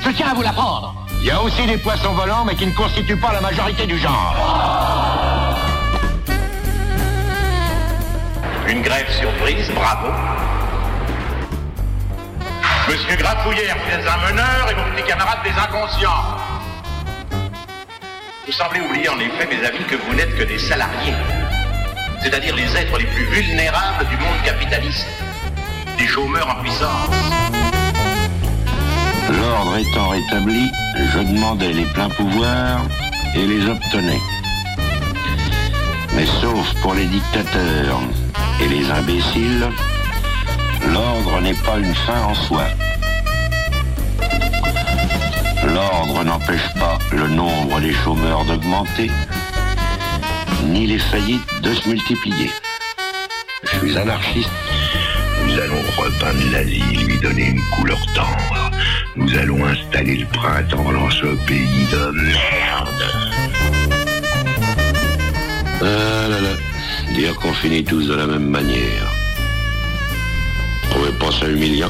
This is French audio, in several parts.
Je tiens à vous l'apprendre. Il y a aussi des poissons volants, mais qui ne constituent pas la majorité du genre. Une grève surprise, bravo. Monsieur Grafouillère, vous êtes un meneur et vos petits camarades des inconscients. Vous semblez oublier en effet, mes amis, que vous n'êtes que des salariés. C'est-à-dire les êtres les plus vulnérables du monde capitaliste. Des chômeurs en puissance. L'ordre étant rétabli, je demandais les pleins pouvoirs et les obtenais. Mais sauf pour les dictateurs et les imbéciles, l'ordre n'est pas une fin en soi. L'ordre n'empêche pas le nombre des chômeurs d'augmenter, ni les faillites de se multiplier. Je suis anarchiste. Nous allons repeindre la ville, lui donner une couleur tendre. Nous allons installer le printemps dans ce pays de merde. Ah là là, dire qu'on finit tous de la même manière. Trouvez pas ça humiliant?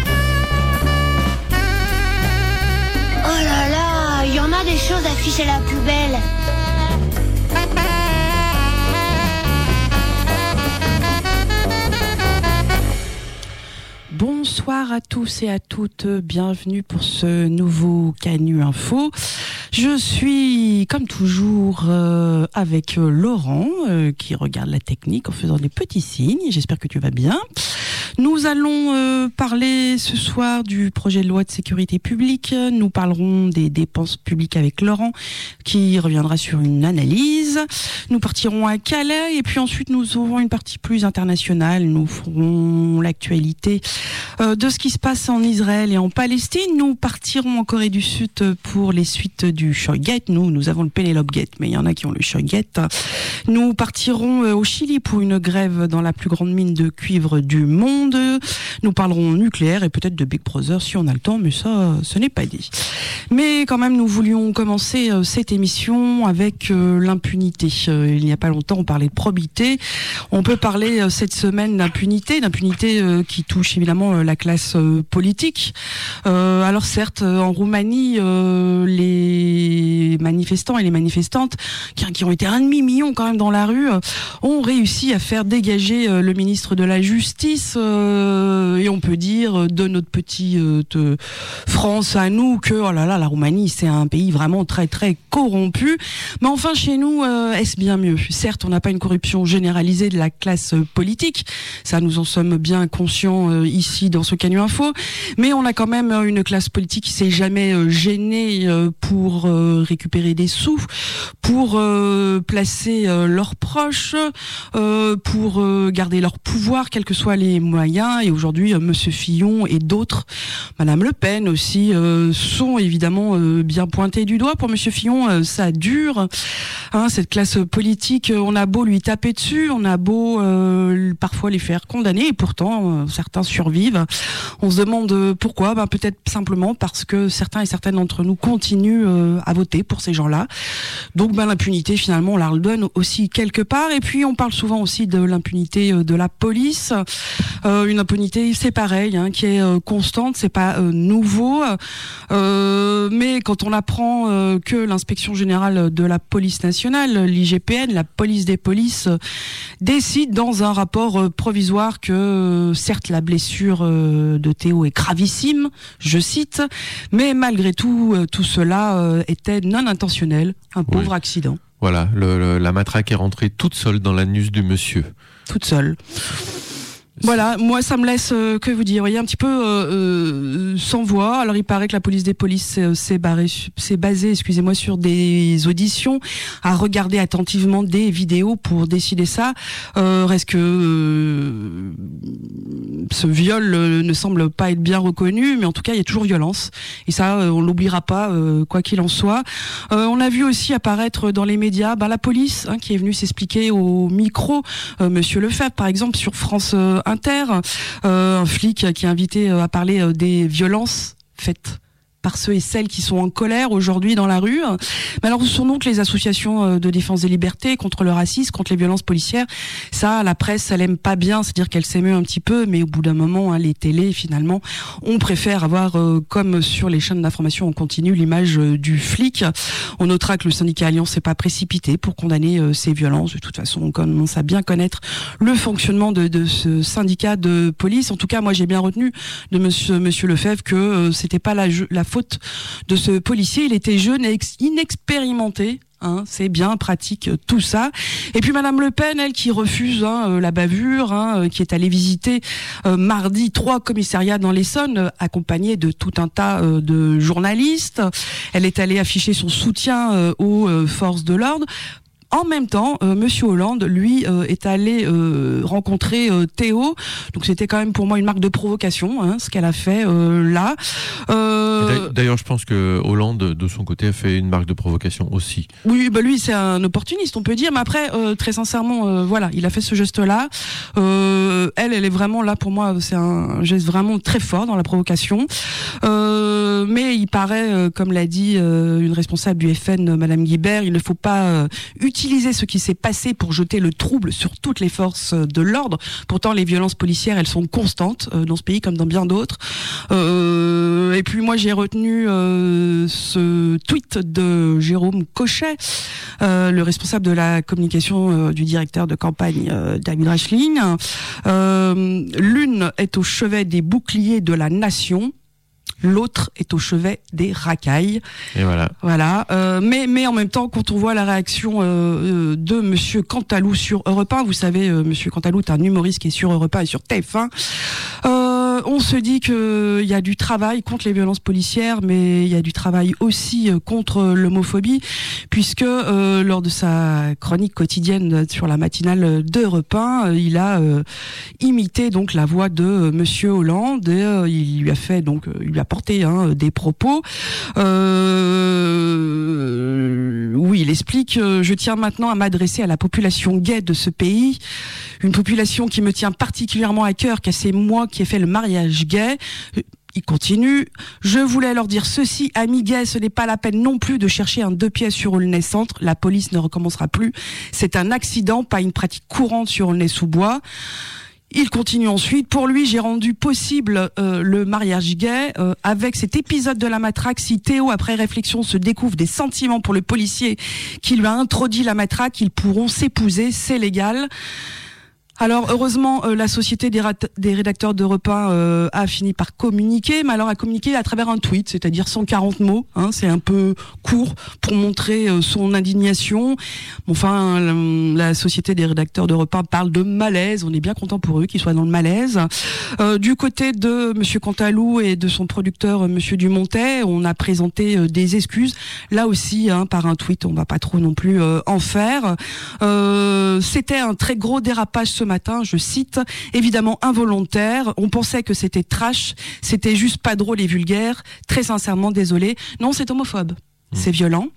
Oh là là, il y en a des choses à ficher à la poubelle. Bonsoir à tous et à toutes, bienvenue pour ce nouveau Canu Info. Je suis comme toujours avec Laurent qui regarde la technique en faisant des petits signes. J'espère que tu vas bien. Nous allons parler ce soir du projet de loi de sécurité publique. Nous parlerons des dépenses publiques avec Laurent qui reviendra sur une analyse. Nous partirons à Calais et puis ensuite nous aurons une partie plus internationale. Nous ferons l'actualité de ce qui se passe en Israël et en Palestine. Nous partirons en Corée du Sud pour les suites du Shoygate. Nous avons le Penelope Gate, mais il y en a qui ont le Shoygate. Nous partirons au Chili pour une grève dans la plus grande mine de cuivre du monde. Nous parlerons nucléaire et peut-être de Big Brother si on a le temps, mais ça, ce n'est pas dit. Mais quand même, nous voulions commencer cette émission avec l'impunité. Il n'y a pas longtemps, on parlait de probité. On peut parler cette semaine d'impunité qui touche évidemment la classe politique. Alors certes, en Roumanie, les manifestants et les manifestantes, qui ont été 1,5 million quand même dans la rue, ont réussi à faire dégager le ministre de la Justice. Et on peut dire de notre petite France à nous que oh là là, la Roumanie c'est un pays vraiment très très corrompu. Mais enfin chez nous, est-ce bien mieux? Certes, on n'a pas une corruption généralisée de la classe politique, ça nous en sommes bien conscients ici dans ce Canu Info, mais on a quand même une classe politique qui s'est jamais gênée pour récupérer des sous, pour placer leurs proches, pour garder leur pouvoir, quels que soient les moyens. Et aujourd'hui, Monsieur Fillon et d'autres, Madame Le Pen aussi, sont évidemment bien pointés du doigt. Pour Monsieur Fillon, ça dure. Cette classe politique, on a beau lui taper dessus, on a beau parfois les faire condamner, et pourtant certains survivent. On se demande pourquoi. Peut-être simplement parce que certains et certaines d'entre nous continuent à voter pour ces gens-là. Donc l'impunité, finalement, on la redonne aussi quelque part. Et puis on parle souvent aussi de l'impunité de la police. Une impunité, c'est pareil, qui est constante, c'est pas nouveau. Mais quand on apprend que l'inspection générale de la police nationale, l'IGPN, la police des polices, décide dans un rapport provisoire que certes la blessure de Théo est gravissime, je cite, mais malgré tout, tout cela était non intentionnel, un pauvre accident. Voilà, la matraque est rentrée toute seule dans l'anus du monsieur. Toute seule. Voilà, moi ça me laisse, que vous dire, voyez, un petit peu sans voix. Alors il paraît que la police des polices s'est basée, excusez-moi, sur des auditions, à regarder attentivement des vidéos pour décider ça. Reste que ce viol ne semble pas être bien reconnu, mais en tout cas il y a toujours violence. Et ça, on l'oubliera pas, quoi qu'il en soit. On a vu aussi apparaître dans les médias la police qui est venue s'expliquer au micro, Monsieur Lefebvre par exemple sur France Inter, un flic qui est invité à parler des violences faites par ceux et celles qui sont en colère aujourd'hui dans la rue. Mais alors, ce sont donc les associations de défense des libertés contre le racisme, contre les violences policières. Ça, la presse, elle aime pas bien, c'est-à-dire qu'elle s'émeut un petit peu, mais au bout d'un moment, les télés, finalement, on préfère avoir, comme sur les chaînes d'information en continu, l'image du flic. On notera que le syndicat Alliance s'est pas précipité pour condamner ces violences. De toute façon, on commence à bien connaître le fonctionnement de ce syndicat de police. En tout cas, moi, j'ai bien retenu de monsieur Lefebvre que c'était pas la faute de ce policier. Il était jeune et inexpérimenté. C'est bien pratique tout ça. Et puis Madame Le Pen, elle qui refuse la bavure, qui est allée visiter mardi 3 commissariats dans l'Essonne, accompagnée de tout un tas de journalistes. Elle est allée afficher son soutien aux forces de l'ordre. En même temps, Monsieur Hollande, lui, est allé rencontrer Théo. Donc c'était quand même pour moi une marque de provocation, ce qu'elle a fait là. D'ailleurs, je pense que Hollande, de son côté, a fait une marque de provocation aussi. Oui, lui, c'est un opportuniste, on peut dire. Mais après, très sincèrement, voilà, il a fait ce geste-là. Elle est vraiment là pour moi. C'est un geste vraiment très fort dans la provocation. Mais il paraît, comme l'a dit une responsable du FN, Madame Guibert, il ne faut pas utiliser ce qui s'est passé pour jeter le trouble sur toutes les forces de l'ordre. Pourtant, les violences policières, elles sont constantes dans ce pays comme dans bien d'autres. Et puis moi, j'ai retenu ce tweet de Jérôme Cochet, le responsable de la communication du directeur de campagne David Reichling. L'une est au chevet des boucliers de la nation. L'autre est au chevet des racailles. Et voilà. Mais en même temps, quand on voit la réaction de Monsieur Cantalou sur Europe 1, vous savez, Monsieur Cantalou est un humoriste qui est sur Europe 1 et sur TF1. On se dit que il y a du travail contre les violences policières, mais il y a du travail aussi contre l'homophobie, puisque lors de sa chronique quotidienne sur la matinale d'Europe 1, il a imité donc la voix de Monsieur Hollande et il lui a fait donc il lui a porté des propos où il explique je tiens maintenant à m'adresser à la population gay de ce pays, une population qui me tient particulièrement à cœur, car c'est moi qui ai fait le mariage gay. Il continue. Je voulais leur dire ceci, amis gays, ce n'est pas la peine non plus de chercher un 2 pièces sur Aulnay-Centre. La police ne recommencera plus. C'est un accident, pas une pratique courante sur Aulnay-sous-Bois. Il continue ensuite. Pour lui, j'ai rendu possible le mariage gay avec cet épisode de la matraque. Si Théo, après réflexion, se découvre des sentiments pour le policier qui lui a introduit la matraque, ils pourront s'épouser, c'est légal. Alors heureusement, la société des rédacteurs d'Europe 1 a fini par communiquer, mais alors a communiqué à travers un tweet, c'est-à-dire 140 mots. C'est un peu court pour montrer son indignation. Enfin, la société des rédacteurs d'Europe 1 parle de malaise. On est bien content pour eux qu'ils soient dans le malaise. Du côté de Monsieur Cantalou et de son producteur Monsieur Dumontet, on a présenté des excuses. Là aussi, par un tweet, on va pas trop non plus en faire. C'était un très gros dérapage ce matin, je cite, évidemment involontaire. On pensait que c'était trash, c'était juste pas drôle et vulgaire. Très sincèrement, désolé. Non, c'est homophobe. C'est violent.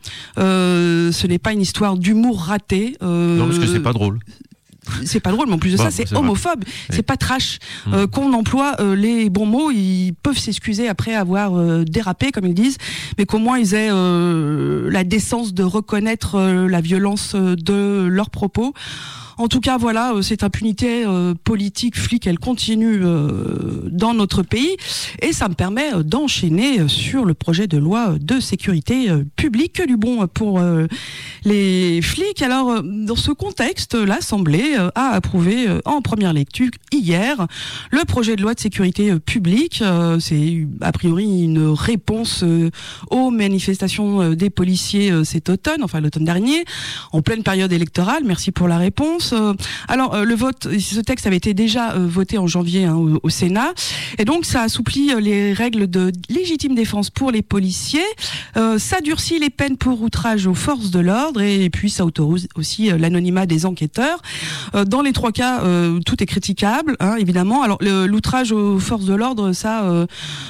Ce n'est pas une histoire d'humour raté. Non, parce que c'est pas drôle. C'est pas drôle, mais en plus de ça, c'est homophobe. Oui. C'est pas trash. Qu'on emploie les bons mots, ils peuvent s'excuser après avoir dérapé, comme ils disent, mais qu'au moins ils aient la décence de reconnaître la violence de leurs propos. En tout cas, voilà, cette impunité politique flic, elle continue dans notre pays, et ça me permet d'enchaîner sur le projet de loi de sécurité publique. Que du bon pour les flics. Alors, dans ce contexte, l'Assemblée a approuvé en première lecture hier le projet de loi de sécurité publique. C'est a priori une réponse aux manifestations des policiers cet automne, enfin l'automne dernier, en pleine période électorale. Merci pour la réponse. Alors le vote, ce texte avait été déjà voté en janvier au Sénat, et donc ça assouplit les règles de légitime défense pour les policiers, ça durcit les peines pour outrage aux forces de l'ordre, et puis ça autorise aussi l'anonymat des enquêteurs. Dans les trois cas, tout est critiquable, évidemment. Alors l'outrage aux forces de l'ordre, ça,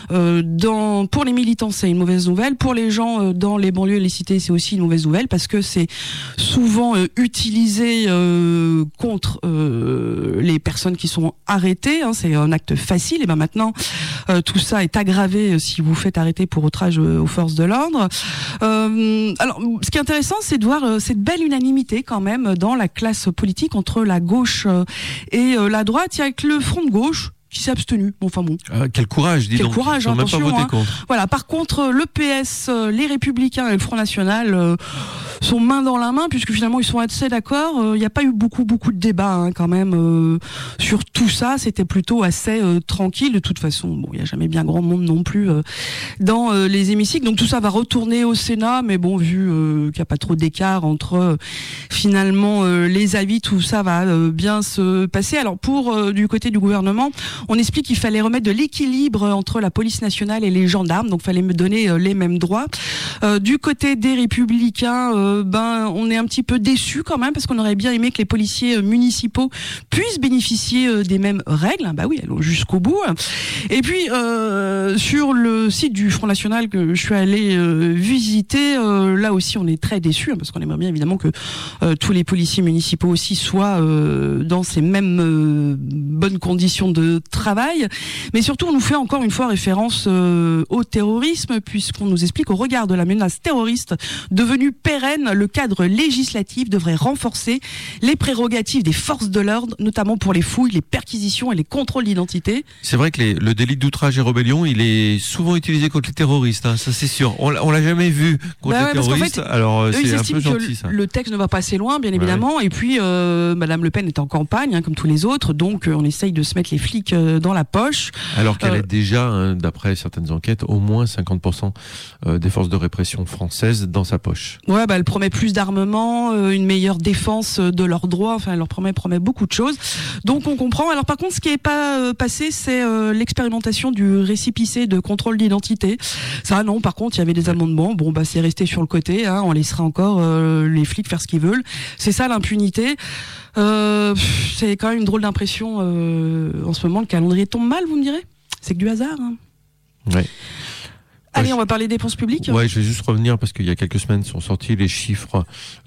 pour les militants, c'est une mauvaise nouvelle. Pour les gens dans les banlieues et les cités, c'est aussi une mauvaise nouvelle, parce que c'est souvent utilisé contre les personnes qui sont arrêtées. C'est un acte facile. Et ben maintenant, tout ça est aggravé si vous faites arrêter pour outrage aux forces de l'ordre. Alors, ce qui est intéressant, c'est de voir cette belle unanimité quand même dans la classe politique entre la gauche et la droite. Il y a que le front de gauche qui s'est abstenu. Enfin bon. Quel courage, dis donc. Quel courage, ils n'ont même pas voté contre. Voilà. Par contre, le PS, les Républicains et le Front National sont main dans la main, puisque finalement ils sont assez d'accord. Il n'y a pas eu beaucoup de débats quand même sur tout ça. C'était plutôt assez tranquille. De toute façon, bon, il n'y a jamais bien grand monde non plus dans les hémicycles. Donc tout ça va retourner au Sénat, mais bon, vu qu'il n'y a pas trop d'écart entre finalement les avis, tout ça va bien se passer. Alors pour du côté du gouvernement, on explique qu'il fallait remettre de l'équilibre entre la police nationale et les gendarmes, donc fallait me donner les mêmes droits. Du côté des Républicains, on est un petit peu déçus quand même, parce qu'on aurait bien aimé que les policiers municipaux puissent bénéficier des mêmes règles. Bah oui, allons jusqu'au bout. Et puis sur le site du Front National que je suis allée visiter, là aussi on est très déçus, parce qu'on aimerait bien évidemment que tous les policiers municipaux aussi soient dans ces mêmes bonnes conditions de travail, mais surtout on nous fait encore une fois référence au terrorisme, puisqu'on nous explique, au regard de la menace terroriste devenue pérenne, le cadre législatif devrait renforcer les prérogatives des forces de l'ordre, notamment pour les fouilles, les perquisitions et les contrôles d'identité. C'est vrai que le délit d'outrage et rébellion, il est souvent utilisé contre les terroristes, ça c'est sûr. On l'a jamais vu contre les terroristes, en fait, alors c'est un peu gentil ça. Le texte ne va pas assez loin, bien évidemment, ouais. Et puis Madame Le Pen est en campagne, comme tous les autres, donc on essaye de se mettre les flics dans la poche. Alors qu'elle est déjà, d'après certaines enquêtes, au moins 50% des forces de répression françaises dans sa poche. Ouais, elle promet plus d'armement, une meilleure défense de leurs droits, enfin elle leur promet beaucoup de choses. Donc on comprend. Alors par contre, ce qui n'est pas passé, c'est l'expérimentation du récépissé de contrôle d'identité. Ça non, par contre, il y avait des amendements. Bon, c'est resté sur le côté, on laissera encore les flics faire ce qu'ils veulent. C'est ça l'impunité. C'est quand même une drôle d'impression en ce moment. Le calendrier tombe mal, vous me direz. C'est que du hasard. Ouais. Allez, on va parler des dépenses publiques. Ouais, je vais juste revenir parce qu'il y a quelques semaines sont sortis les chiffres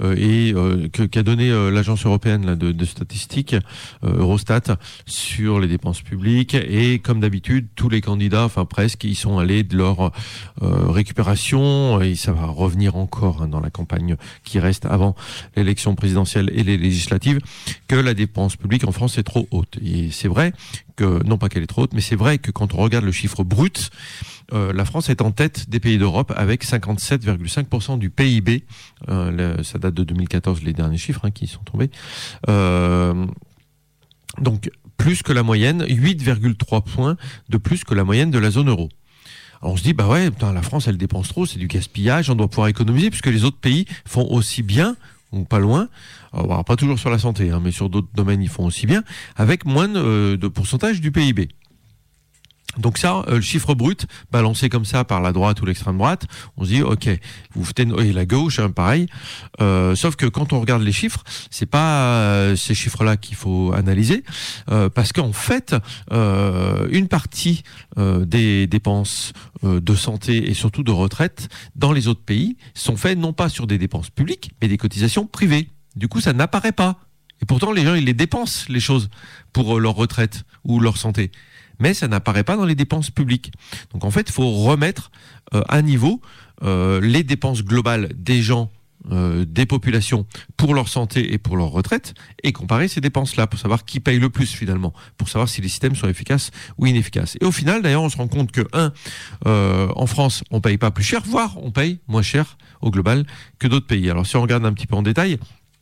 qu'a donné l'agence européenne de statistiques, Eurostat, sur les dépenses publiques. Et comme d'habitude, tous les candidats, enfin presque, ils sont allés de leur récupération, et ça va revenir encore dans la campagne qui reste avant l'élection présidentielle et les législatives, que la dépense publique en France est trop haute. Et c'est vrai que, non pas qu'elle est trop haute, mais c'est vrai que quand on regarde le chiffre brut, la France est en tête des pays d'Europe avec 57,5% du PIB. Ça date de 2014, les derniers chiffres qui sont tombés. Donc, plus que la moyenne, 8,3 points de plus que la moyenne de la zone euro. Alors on se dit, la France, elle dépense trop, c'est du gaspillage, on doit pouvoir économiser, puisque les autres pays font aussi bien, ou pas loin. Alors, pas toujours sur la santé, mais sur d'autres domaines, ils font aussi bien, avec moins de pourcentage du PIB. Donc ça, le chiffre brut, balancé comme ça par la droite ou l'extrême droite, on se dit, ok, vous foutez, et la gauche, pareil. Sauf que quand on regarde les chiffres, c'est pas ces chiffres-là qu'il faut analyser, parce qu'en fait, une partie des dépenses de santé et surtout de retraite dans les autres pays sont faites non pas sur des dépenses publiques, mais des cotisations privées. Du coup, ça n'apparaît pas. Et pourtant, les gens, ils les dépensent, les choses, pour leur retraite ou leur santé. Mais ça n'apparaît pas dans les dépenses publiques. Donc en fait, il faut remettre à niveau les dépenses globales des gens, des populations pour leur santé et pour leur retraite, et comparer ces dépenses-là pour savoir qui paye le plus finalement, pour savoir si les systèmes sont efficaces ou inefficaces. Et au final, d'ailleurs, on se rend compte que en France, on paye pas plus cher, voire on paye moins cher au global que d'autres pays. Alors si on regarde un petit peu en détail,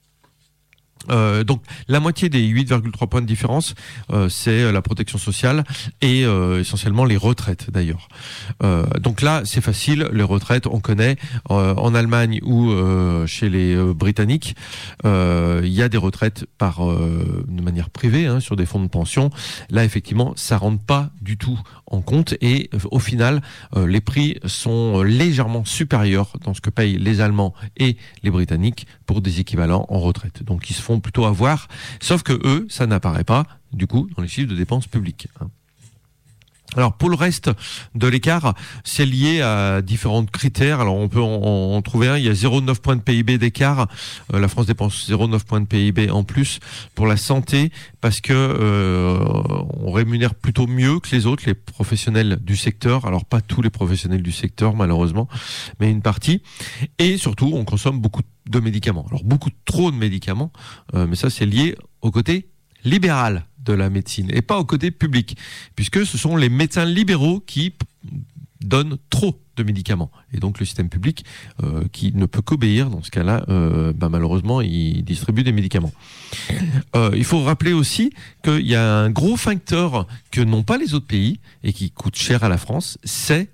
donc la moitié des 8,3 points de différence, c'est la protection sociale et essentiellement les retraites d'ailleurs. Donc là, c'est facile, les retraites, on connaît. En Allemagne ou chez les Britanniques, il y a des retraites de manière privée, sur des fonds de pension. Là, effectivement, ça rentre pas du tout en compte, et au final, les prix sont légèrement supérieurs dans ce que payent les Allemands et les Britanniques pour des équivalents en retraite. Donc ils se font plutôt avoir, sauf que eux, ça n'apparaît pas du coup dans les chiffres de dépenses publiques. Alors pour le reste de l'écart, c'est lié à différents critères. Alors on peut en trouver un. Il y a 0,9 points de PIB d'écart. La France dépense 0,9 points de PIB en plus pour la santé parce que on rémunère plutôt mieux que les autres, les professionnels du secteur. Alors pas tous les professionnels du secteur malheureusement, mais une partie. Et surtout, on consomme beaucoup de médicaments. Alors beaucoup trop de médicaments, mais ça c'est lié au côté libéral de la médecine et pas au côté public, puisque ce sont les médecins libéraux qui donnent trop de médicaments et donc le système public qui ne peut qu'obéir dans ce cas-là, malheureusement il distribue des médicaments. Il faut rappeler aussi qu'il y a un gros facteur que n'ont pas les autres pays et qui coûte cher à la France, c'est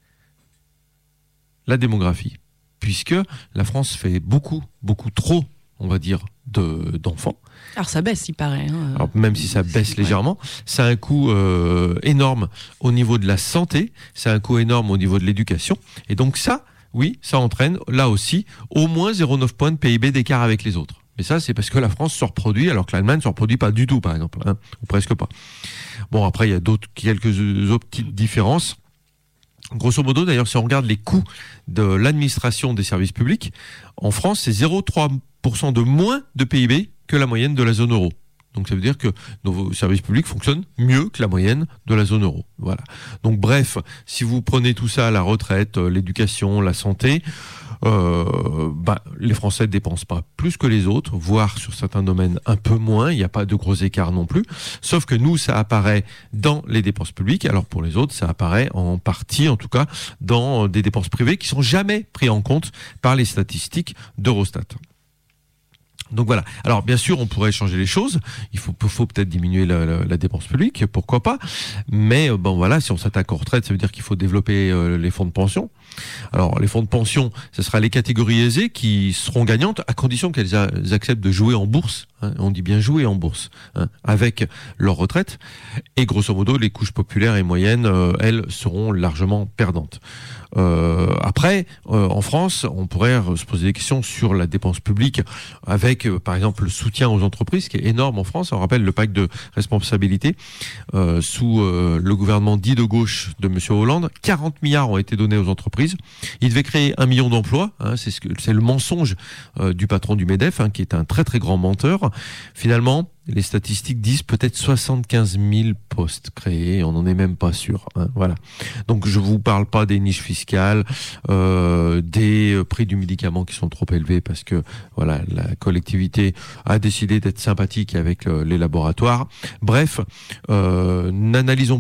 la démographie, puisque la France fait beaucoup trop, on va dire, d'enfants. Alors ça baisse, il paraît. Alors, même si ça baisse légèrement, ça a un coût énorme au niveau de la santé, ça a un coût énorme au niveau de l'éducation. Et donc ça, oui, ça entraîne là aussi au moins 0,9 points de PIB d'écart avec les autres. Mais ça, c'est parce que la France se reproduit alors que l'Allemagne ne se reproduit pas du tout, par exemple, ou presque pas. Bon, après, il y a quelques autres petites différences. Grosso modo, d'ailleurs, si on regarde les coûts de l'administration des services publics, en France, c'est 0,3% de moins de PIB que la moyenne de la zone euro. Donc ça veut dire que nos services publics fonctionnent mieux que la moyenne de la zone euro. Voilà. Donc bref, si vous prenez tout ça, la retraite, l'éducation, la santé, les Français ne dépensent pas plus que les autres, voire sur certains domaines un peu moins. Il n'y a pas de gros écarts non plus. Sauf que nous, ça apparaît dans les dépenses publiques. Alors pour les autres, ça apparaît en partie, en tout cas, dans des dépenses privées qui sont jamais prises en compte par les statistiques d'Eurostat. Donc voilà. Alors bien sûr, on pourrait changer les choses. Il faut peut-être diminuer la dépense publique, pourquoi pas. Mais voilà, si on s'attaque aux retraites, ça veut dire qu'il faut développer les fonds de pension. Alors les fonds de pension, ce sera les catégories aisées qui seront gagnantes à condition qu'elles acceptent de jouer en bourse. On dit bien jouer en bourse avec leur retraite. Et grosso modo, les couches populaires et moyennes, elles seront largement perdantes. Après, en France, on pourrait se poser des questions sur la dépense publique avec, par exemple, le soutien aux entreprises qui est énorme en France. On rappelle le pacte de responsabilité sous le gouvernement dit de gauche de M. Hollande. 40 milliards ont été donnés aux entreprises. Il devait créer 1 million d'emplois. C'est le mensonge du patron du MEDEF, qui est un très très grand menteur. Finalement, les statistiques disent peut-être 75 000 postes créés, on n'en est même pas sûr. Voilà. Donc je vous parle pas des niches fiscales, des prix du médicament qui sont trop élevés parce que voilà, la collectivité a décidé d'être sympathique avec les laboratoires. Bref, n'acceptons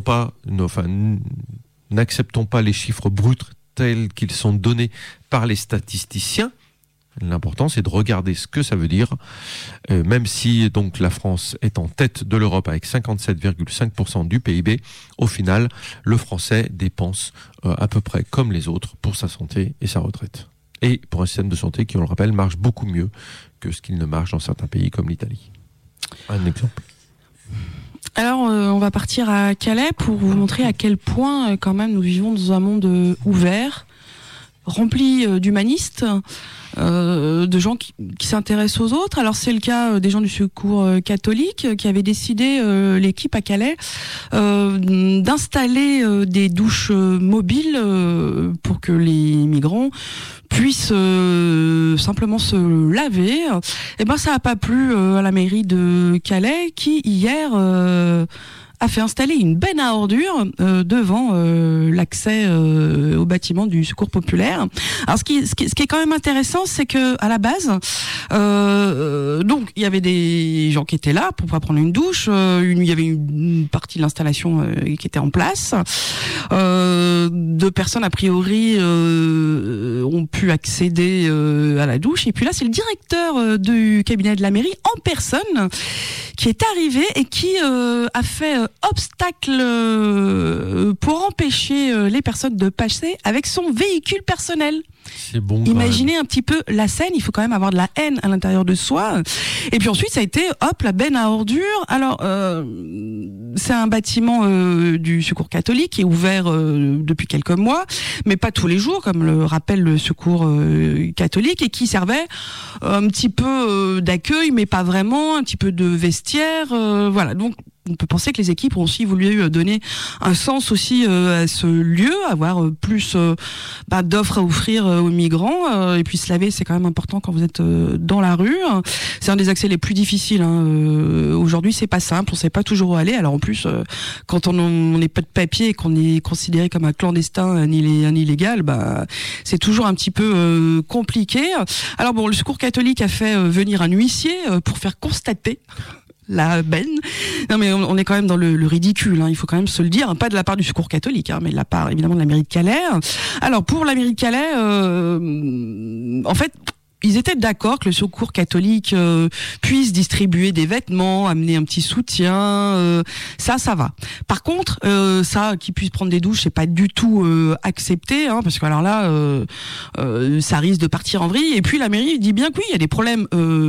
pas les chiffres bruts tels qu'ils sont donnés par les statisticiens. L'important, c'est de regarder ce que ça veut dire, même si donc la France est en tête de l'Europe avec 57,5% du PIB. Au final, le Français dépense à peu près comme les autres pour sa santé et sa retraite. Et pour un système de santé qui, on le rappelle, marche beaucoup mieux que ce qu'il ne marche dans certains pays comme l'Italie. Un exemple. Alors, on va partir à Calais pour vous montrer à quel point, quand même, nous vivons dans un monde ouvert, rempli d'humanistes, de gens qui s'intéressent aux autres. Alors c'est le cas des gens du Secours catholique qui avaient décidé, l'équipe à Calais, d'installer des douches mobiles pour que les migrants puissent simplement se laver. Et ben ça a pas plu à la mairie de Calais qui hier a fait installer une benne à ordures devant l'accès au bâtiment du Secours populaire. Alors ce qui est quand même intéressant, c'est que à la base, donc il y avait des gens qui étaient là pour pouvoir prendre une douche. Il y avait une partie de l'installation qui était en place. 2 personnes a priori ont pu accéder à la douche. Et puis là, c'est le directeur du cabinet de la mairie en personne qui est arrivé et qui a fait obstacle pour empêcher les personnes de passer avec son véhicule personnel. C'est bon. Imaginez un petit peu la scène, il faut quand même avoir de la haine à l'intérieur de soi. Et puis ensuite, ça a été, la benne à ordures. Alors, c'est un bâtiment du Secours catholique qui est ouvert depuis quelques mois, mais pas tous les jours, comme le rappelle le Secours catholique, et qui servait un petit peu d'accueil, mais pas vraiment, un petit peu de vestiaire. Voilà, donc on peut penser que les équipes ont aussi voulu donner un sens aussi à ce lieu, avoir plus d'offres à offrir aux migrants. Et puis se laver, c'est quand même important quand vous êtes dans la rue. C'est un des accès les plus difficiles. Aujourd'hui, c'est pas simple, on sait pas toujours où aller. Alors en plus, quand on n'est pas de papier et qu'on est considéré comme un clandestin, un illégal, c'est toujours un petit peu compliqué. Alors bon, le Secours catholique a fait venir un huissier pour faire constater la benne. Non mais on est quand même dans le ridicule, il faut quand même se le dire, pas de la part du Secours catholique, mais de la part évidemment de la mairie de Calais. Alors pour la mairie de Calais, en fait, ils étaient d'accord que le Secours catholique puisse distribuer des vêtements, amener un petit soutien, ça va. Par contre, ça, qu'ils puissent prendre des douches, c'est pas du tout accepté, parce que alors là, ça risque de partir en vrille. Et puis la mairie dit bien que oui, il y a des problèmes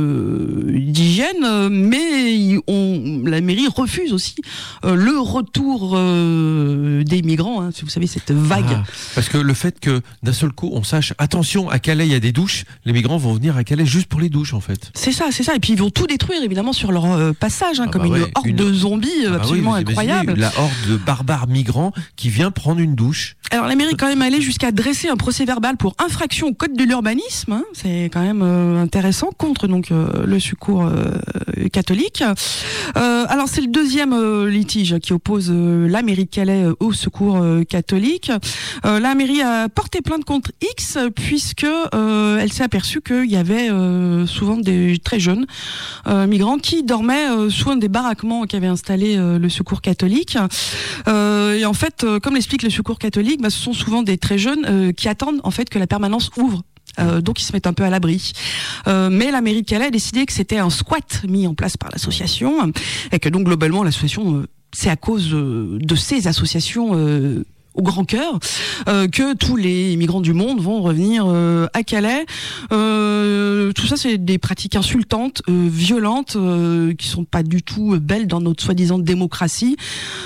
d'hygiène, mais la mairie refuse aussi le retour des migrants. Vous savez, cette vague. Parce que le fait que d'un seul coup, on sache, attention, à Calais, il y a des douches, les migrants vont venir à Calais juste pour les douches, en fait. C'est ça. Et puis ils vont tout détruire, évidemment, sur leur passage, comme une horde de zombies absolument incroyable. La horde de barbares migrants qui vient prendre une douche. Alors la mairie est quand même allée jusqu'à dresser un procès verbal pour infraction au code de l'urbanisme. C'est quand même intéressant, contre donc le Secours catholique. Alors c'est le deuxième litige qui oppose la mairie de Calais au Secours catholique. La mairie a porté plainte contre X puisque elle s'est aperçue qu'il y avait souvent des très jeunes migrants qui dormaient sous un des baraquements qu'avait installé le Secours catholique. Et en fait, comme l'explique le Secours catholique, ce sont souvent des très jeunes qui attendent en fait que la permanence ouvre. Donc ils se mettent un peu à l'abri. Mais la mairie de Calais a décidé que c'était un squat mis en place par l'association et que donc globalement l'association, c'est à cause de ces associations au grand cœur que tous les migrants du monde vont revenir à Calais. Tout ça, c'est des pratiques insultantes, violentes, qui sont pas du tout belles dans notre soi-disant démocratie.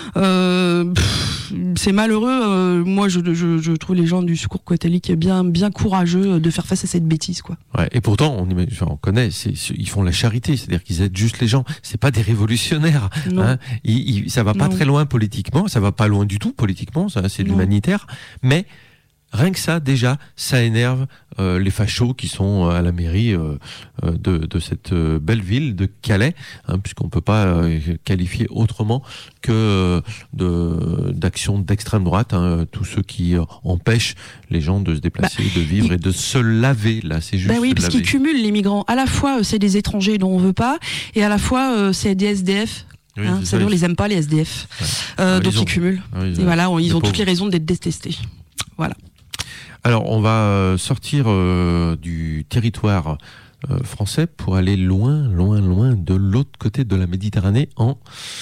C'est malheureux. Moi, je trouve les gens du Secours catholique bien courageux de faire face à cette bêtise, quoi. Ouais, et pourtant, on connaît, ils font la charité, c'est-à-dire qu'ils aident juste les gens. C'est pas des révolutionnaires. Ça va pas très loin politiquement, ça va pas loin du tout politiquement. C'est de l'humanitaire, mais rien que ça, déjà, ça énerve les fachos qui sont à la mairie de cette belle ville de Calais, puisqu'on peut pas qualifier autrement que d'action d'extrême droite, tous ceux qui empêchent les gens de se déplacer, de vivre et de se laver. Là, c'est juste. Oui, parce qu'ils cumulent les migrants. À la fois, c'est des étrangers dont on veut pas, et à la fois, c'est des SDF. Oui, ça, on les aime pas, les SDF. Donc ils cumulent. Et voilà, ils ont toutes les raisons d'être détestés. Voilà. Alors, on va sortir du territoire français pour aller loin de l'autre côté de la Méditerranée en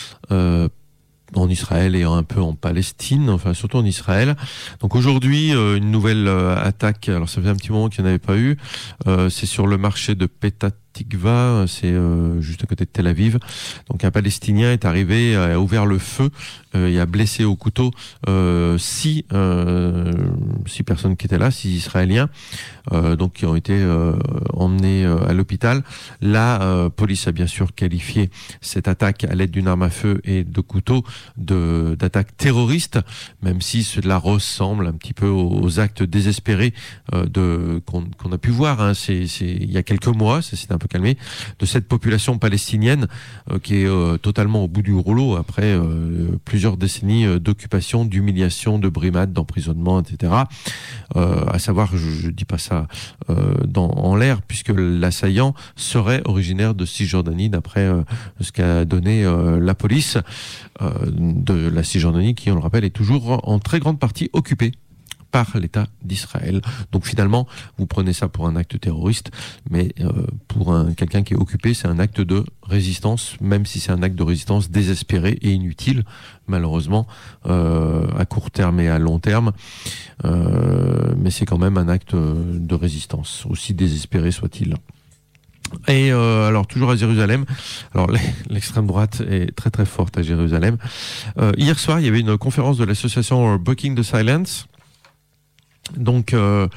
Israël et un peu en Palestine, enfin surtout en Israël. Donc aujourd'hui, une nouvelle attaque, alors ça fait un petit moment qu'il n'y en avait pas eu, c'est sur le marché de Petah Tikva, c'est juste à côté de Tel Aviv. Donc un Palestinien est arrivé, a ouvert le feu et a blessé au couteau 6 personnes qui étaient là, 6 Israéliens, donc qui ont été emmenés à l'hôpital. La police a bien sûr qualifié cette attaque à l'aide d'une arme à feu et de couteau d'attaque terroriste, même si cela ressemble un petit peu aux actes désespérés qu'on a pu voir. Il y a quelques mois, ça s'est un peu calmé, de cette population palestinienne qui est totalement au bout du rouleau après plusieurs décennies d'occupation, d'humiliation, de brimades, d'emprisonnement, etc. À savoir, je dis pas ça en l'air, puisque l'assaillant serait originaire de Cisjordanie, d'après ce qu'a donné la police de la Cisjordanie, qui, on le rappelle, est toujours en très grande partie occupée par l'État d'Israël. Donc finalement, vous prenez ça pour un acte terroriste, mais pour quelqu'un qui est occupé, c'est un acte de résistance, même si c'est un acte de résistance désespéré et inutile, malheureusement, à court terme et à long terme. Mais c'est quand même un acte de résistance, aussi désespéré soit-il. Et alors toujours à Jérusalem, alors l'extrême droite est très très forte à Jérusalem. Hier soir, il y avait une conférence de l'association Breaking the Silence, Donc,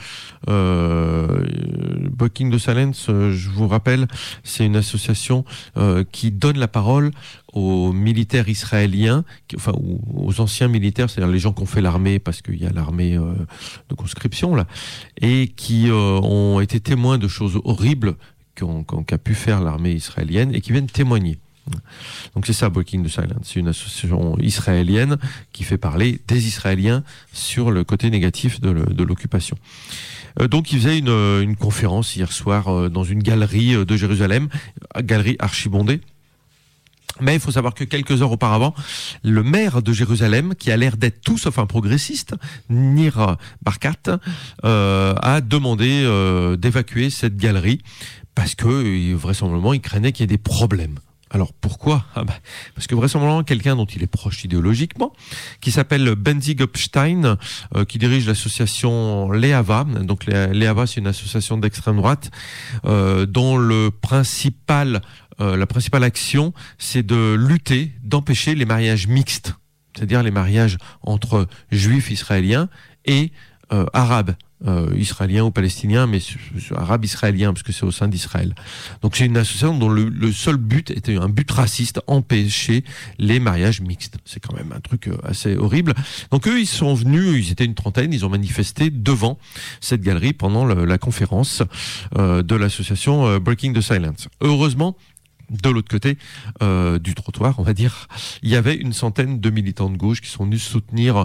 Breaking the Silence, je vous rappelle, c'est une association qui donne la parole aux militaires israéliens, enfin aux anciens militaires, c'est-à-dire les gens qui ont fait l'armée, parce qu'il y a l'armée de conscription là, et qui ont été témoins de choses horribles qu'a pu faire l'armée israélienne et qui viennent témoigner. Donc c'est ça, Breaking the Silence, c'est une association israélienne qui fait parler des Israéliens sur le côté négatif de l'occupation. Donc il faisait une conférence hier soir dans une galerie de Jérusalem, galerie archibondée. Mais il faut savoir que quelques heures auparavant, le maire de Jérusalem, qui a l'air d'être tout sauf un progressiste, Nir Barkat, a demandé d'évacuer cette galerie parce que vraisemblablement il craignait qu'il y ait des problèmes. Alors pourquoi ? Parce que vraisemblablement quelqu'un dont il est proche idéologiquement, qui s'appelle Benzi Gopstein, qui dirige l'association Leava. Donc Leava, c'est une association d'extrême droite dont la principale action, c'est de lutter, d'empêcher les mariages mixtes, c'est-à-dire les mariages entre juifs israéliens et arabes. Israélien ou palestinien, mais arabe israélien, parce que c'est au sein d'Israël. Donc c'est une association dont le seul but était un but raciste, empêcher les mariages mixtes. C'est quand même un truc assez horrible. Donc eux, ils sont venus, ils étaient une trentaine, ils ont manifesté devant cette galerie pendant la conférence de l'association Breaking the Silence. Heureusement, de l'autre côté du trottoir, on va dire, il y avait une centaine de militants de gauche qui sont venus soutenir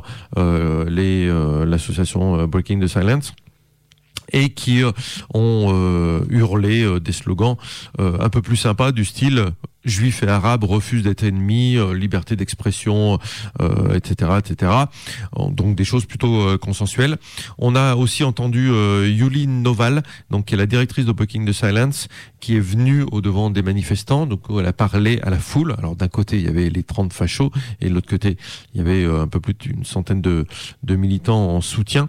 l'association Breaking the Silence et qui ont hurlé des slogans un peu plus sympas du style « Juifs et Arabes refusent d'être ennemis, liberté d'expression, etc., etc. » Donc des choses plutôt consensuelles. On a aussi entendu Yuli Noval, donc qui est la directrice de Breaking the Silence, qui est venue au devant des manifestants. Donc elle a parlé à la foule. Alors d'un côté il y avait les 30 fachos et de l'autre côté il y avait un peu plus d'une centaine de militants en soutien.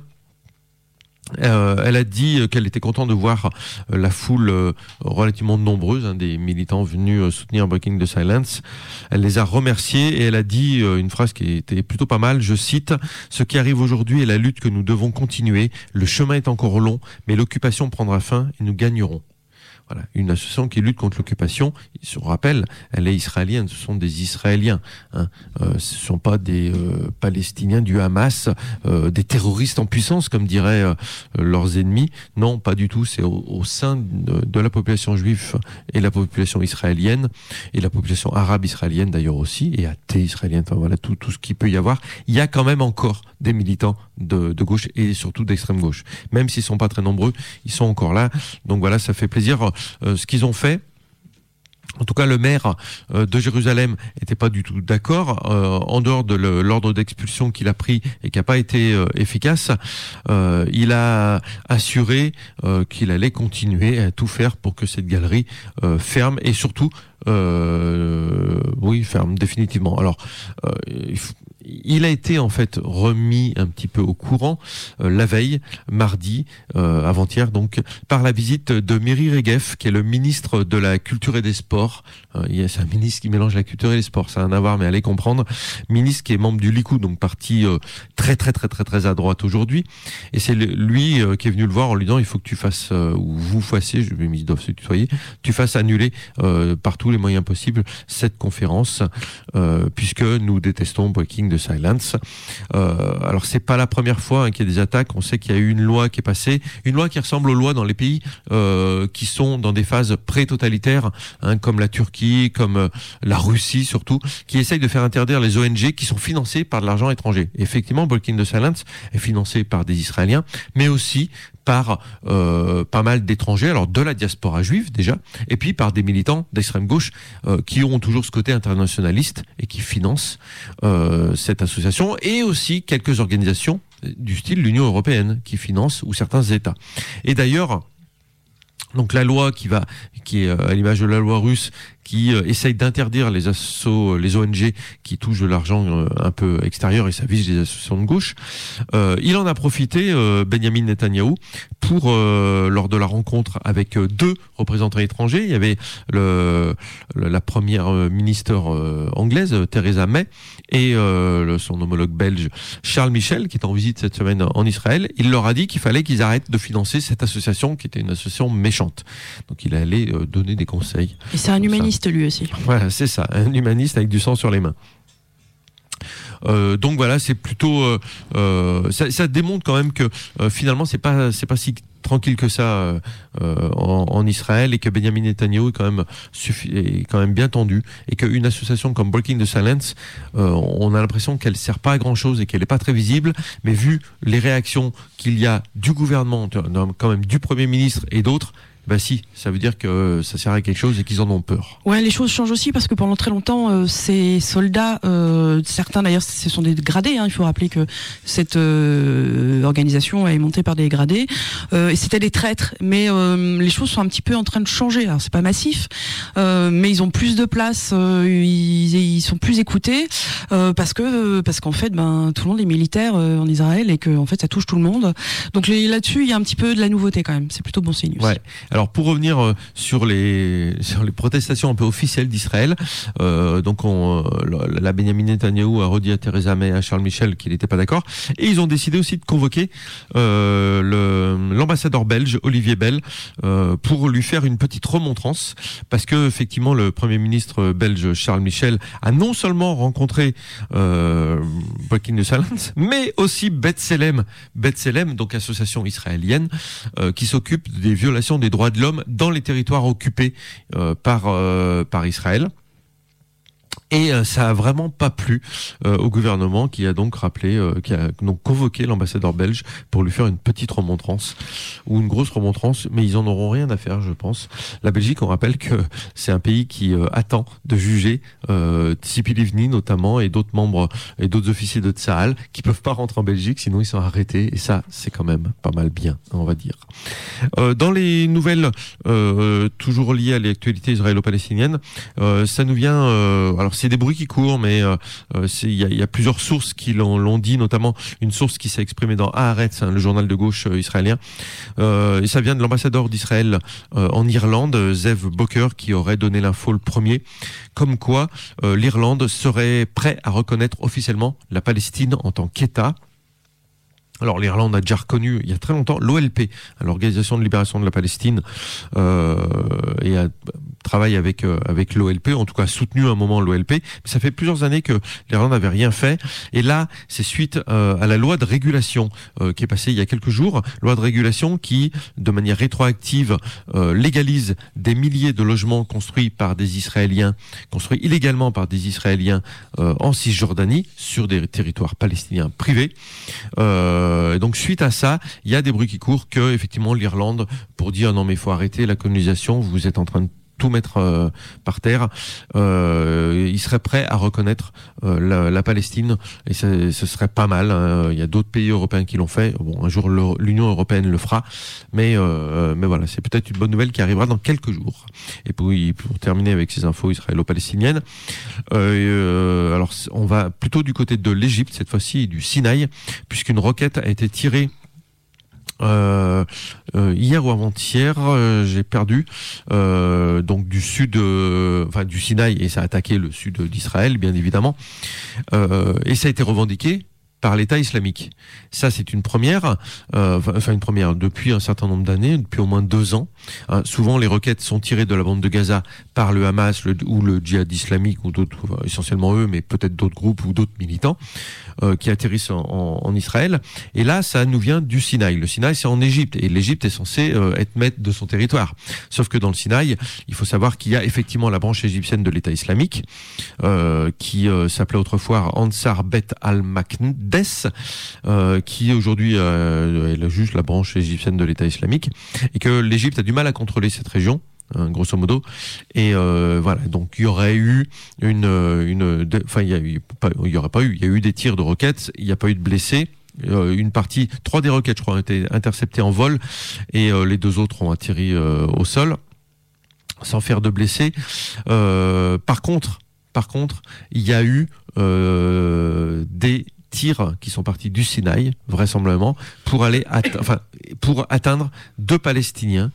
Elle a dit qu'elle était contente de voir la foule relativement nombreuse, des militants venus soutenir Breaking the Silence. Elle les a remerciés et elle a dit une phrase qui était plutôt pas mal, je cite: « Ce qui arrive aujourd'hui est la lutte que nous devons continuer. Le chemin est encore long, mais l'occupation prendra fin et nous gagnerons. » Voilà, une association qui lutte contre l'occupation. Je rappelle, elle est israélienne, ce sont des Israéliens. Ce sont pas des Palestiniens du Hamas, des terroristes en puissance, comme diraient leurs ennemis. Non, pas du tout. C'est au sein de la population juive et la population israélienne et la population arabe israélienne d'ailleurs aussi, et athée israélienne. Enfin voilà, tout ce qu'il peut y avoir. Il y a quand même encore des militants de gauche et surtout d'extrême gauche. Même s'ils sont pas très nombreux, ils sont encore là. Donc voilà, ça fait plaisir. Ce qu'ils ont fait. En tout cas, le maire de Jérusalem était pas du tout d'accord. En dehors de l'ordre d'expulsion qu'il a pris et qui n'a pas été efficace, il a assuré qu'il allait continuer à tout faire pour que cette galerie ferme et surtout, ferme définitivement. Alors, il a été en fait remis un petit peu au courant la veille, mardi, avant-hier, donc par la visite de Miri Regev, qui est le ministre de la Culture et des Sports. C'est un ministre qui mélange la culture et les sports, ça n'a rien à voir, mais allez comprendre. Ministre qui est membre du Likoud, donc parti très à droite aujourd'hui. Et c'est lui qui est venu le voir en lui disant il faut que tu fasses, ou vous fassiez, ils doivent se tutoyer, tu fasses annuler par tous les moyens possibles cette conférence, puisque nous détestons Breaking the Silence. Alors c'est pas la première fois qu'il y a des attaques. On sait qu'il y a eu une loi qui est passée, une loi qui ressemble aux lois dans les pays qui sont dans des phases pré-totalitaires, comme la Turquie, comme la Russie surtout, qui essayent de faire interdire les ONG qui sont financées par de l'argent étranger. Et effectivement, Breaking the Silence est financé par des Israéliens, mais aussi par pas mal d'étrangers, alors de la diaspora juive déjà, et puis par des militants d'extrême gauche qui ont toujours ce côté internationaliste et qui financent cette association, et aussi quelques organisations du style l'Union européenne qui financent, ou certains États. Et d'ailleurs, donc la loi qui est à l'image de la loi russe, qui essaye d'interdire les ONG qui touchent de l'argent un peu extérieur, et ça vise les associations de gauche. Il en a profité, Benjamin Netanyahou, pour lors de la rencontre avec deux représentants étrangers. Il y avait la première ministre anglaise, Theresa May, et son homologue belge, Charles Michel, qui est en visite cette semaine en Israël. Il leur a dit qu'il fallait qu'ils arrêtent de financer cette association qui était une association méchante. Donc il allait donner des conseils. Et c'est un humaniste lui aussi. Voilà, c'est ça, un humaniste avec du sang sur les mains. Donc voilà, c'est plutôt ça démontre quand même que finalement c'est pas si tranquille que ça en Israël, et que Benjamin Netanyahou est quand même bien tendu, et qu'une association comme Breaking the Silence, on a l'impression qu'elle sert pas à grand chose et qu'elle est pas très visible, mais vu les réactions qu'il y a du gouvernement, quand même du Premier ministre et d'autres, bah si, ça veut dire que ça sert à quelque chose et qu'ils en ont peur. Ouais, les choses changent aussi parce que pendant très longtemps, ces soldats, certains d'ailleurs, ce sont des gradés. Il faut rappeler que cette organisation est montée par des gradés et c'était des traîtres. Mais les choses sont un petit peu en train de changer. Alors c'est pas massif, mais ils ont plus de place, ils sont plus écoutés parce qu'en fait, tout le monde est militaire en Israël et que en fait ça touche tout le monde. Donc là-dessus, il y a un petit peu de la nouveauté quand même. C'est plutôt bon signe aussi. Ouais. Alors pour revenir sur les protestations un peu officielles d'Israël, donc la Benjamin Netanyahou a redit à Theresa May et à Charles Michel qu'il n'était pas d'accord, et ils ont décidé aussi de convoquer l'ambassadeur belge Olivier Bell pour lui faire une petite remontrance, parce que effectivement le Premier ministre belge Charles Michel a non seulement rencontré Breaking the Silence, mais aussi B'Tselem, donc association israélienne qui s'occupe des violations des droits de l'homme dans les territoires occupés par Israël. Et ça a vraiment pas plu au gouvernement, qui a donc convoqué l'ambassadeur belge pour lui faire une petite remontrance ou une grosse remontrance, mais ils en auront rien à faire, je pense. La Belgique, on rappelle que c'est un pays qui attend de juger Tzipi Livni notamment, et d'autres membres et d'autres officiers de Tsahal qui peuvent pas rentrer en Belgique, sinon ils sont arrêtés, et ça c'est quand même pas mal bien, on va dire. Dans les nouvelles toujours liées à l'actualité israélo-palestinienne, ça nous vient alors c'est des bruits qui courent, mais il y a plusieurs sources qui l'ont dit, notamment une source qui s'est exprimée dans Haaretz, le journal de gauche israélien, et ça vient de l'ambassadeur d'Israël en Irlande, Zev Boker, qui aurait donné l'info le premier, comme quoi l'Irlande serait prête à reconnaître officiellement la Palestine en tant qu'État. Alors l'Irlande a déjà reconnu il y a très longtemps l'OLP, l'Organisation de libération de la Palestine, et travaille avec l'OLP, en tout cas soutenu un moment l'OLP, mais ça fait plusieurs années que l'Irlande n'avait rien fait, et là c'est suite à la loi de régulation qui est passée il y a quelques jours, loi de régulation qui, de manière rétroactive, légalise des milliers de logements construits illégalement par des Israéliens en Cisjordanie, sur des territoires palestiniens privés. Donc suite à ça, il y a des bruits qui courent que effectivement l'Irlande, pour dire non mais il faut arrêter la colonisation, vous êtes en train de tout mettre par terre, il serait prêt à reconnaître la Palestine, et ce serait pas mal, hein. Il y a d'autres pays européens qui l'ont fait. Bon, un jour l'Union européenne le fera, mais voilà, c'est peut-être une bonne nouvelle qui arrivera dans quelques jours. Et pour terminer avec ces infos israélo-palestiniennes, alors on va plutôt du côté de l'Égypte cette fois-ci, et du Sinaï, puisqu'une roquette a été tirée hier ou avant-hier, j'ai perdu, donc du sud, du Sinaï, et ça a attaqué le sud d'Israël, bien évidemment, et ça a été revendiqué par l'État islamique. Ça, c'est une première, une première depuis un certain nombre d'années, depuis au moins 2 ans. Souvent, les roquettes sont tirées de la bande de Gaza par le Hamas ou le djihad islamique, ou d'autres, essentiellement eux, mais peut-être d'autres groupes ou d'autres militants qui atterrissent en Israël. Et là, ça nous vient du Sinaï. Le Sinaï, c'est en Égypte, et l'Égypte est censée être maître de son territoire. Sauf que dans le Sinaï, il faut savoir qu'il y a effectivement la branche égyptienne de l'État islamique, qui s'appelait autrefois Ansar Bet al-Makdes, qui aujourd'hui est juste la branche égyptienne de l'État islamique, et que l'Égypte a du mal à contrôler cette région, grosso modo, et voilà, donc il y aurait eu il y a eu des tirs de roquettes, il n'y a pas eu de blessés. 3 des roquettes, je crois, ont été interceptées en vol, et les 2 autres ont atterri au sol. sans faire de blessés. Par contre, il y a eu des tirs qui sont partis du Sinaï, vraisemblablement, pour atteindre 2 Palestiniens.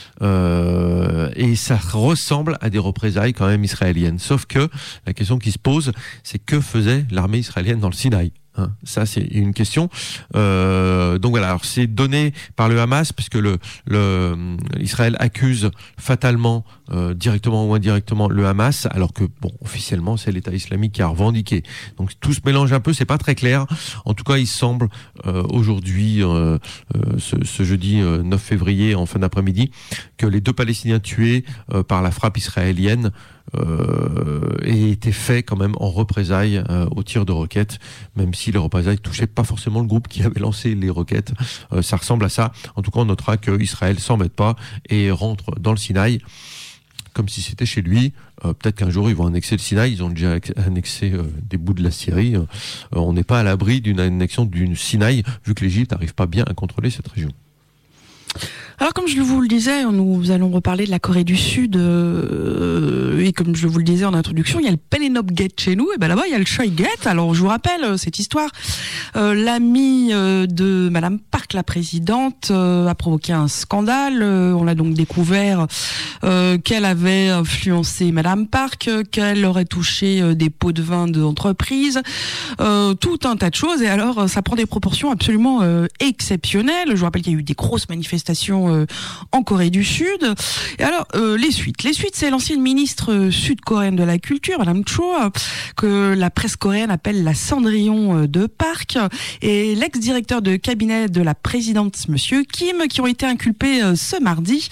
Et ça ressemble à des représailles quand même israéliennes. Sauf que la question qui se pose, c'est que faisait l'armée israélienne dans le Sinaï ? Ça, c'est une question. Donc voilà, alors c'est donné par le Hamas, puisque Israël accuse fatalement, directement ou indirectement, le Hamas, alors que officiellement c'est l'État islamique qui a revendiqué. Donc tout se mélange un peu, c'est pas très clair. En tout cas, il semble aujourd'hui, ce jeudi 9 février, en fin d'après-midi, que les 2 Palestiniens tués par la frappe israélienne aient été faits quand même en représailles au tir de roquettes, même si les représailles touchaient pas forcément le groupe qui avait lancé les roquettes. Ça ressemble à ça. En tout cas, on notera que Israël s'embête pas et rentre dans le Sinaï comme si c'était chez lui. Peut-être qu'un jour ils vont annexer le Sinaï. Ils ont déjà annexé des bouts de la Syrie. On n'est pas à l'abri d'une annexion du Sinaï, vu que l'Égypte n'arrive pas bien à contrôler cette région. Alors comme je vous le disais, nous allons reparler de la Corée du Sud et comme je vous le disais en introduction, il y a le Pelenop Gate chez nous et ben là-bas il y a le Choi Gate. Alors je vous rappelle cette histoire. L'amie de Madame Park, la présidente, a provoqué un scandale. On l'a donc découvert qu'elle avait influencé Madame Park, qu'elle aurait touché des pots de vin d'entreprise, tout un tas de choses. Et alors ça prend des proportions absolument exceptionnelles. Je vous rappelle qu'il y a eu des grosses manifestations en Corée du Sud. Et alors les suites, c'est l'ancienne ministre sud-coréenne de la culture, Madame Cho, que la presse coréenne appelle la Cendrillon de Park, et l'ex-directeur de cabinet de la présidente, Monsieur Kim, qui ont été inculpés ce mardi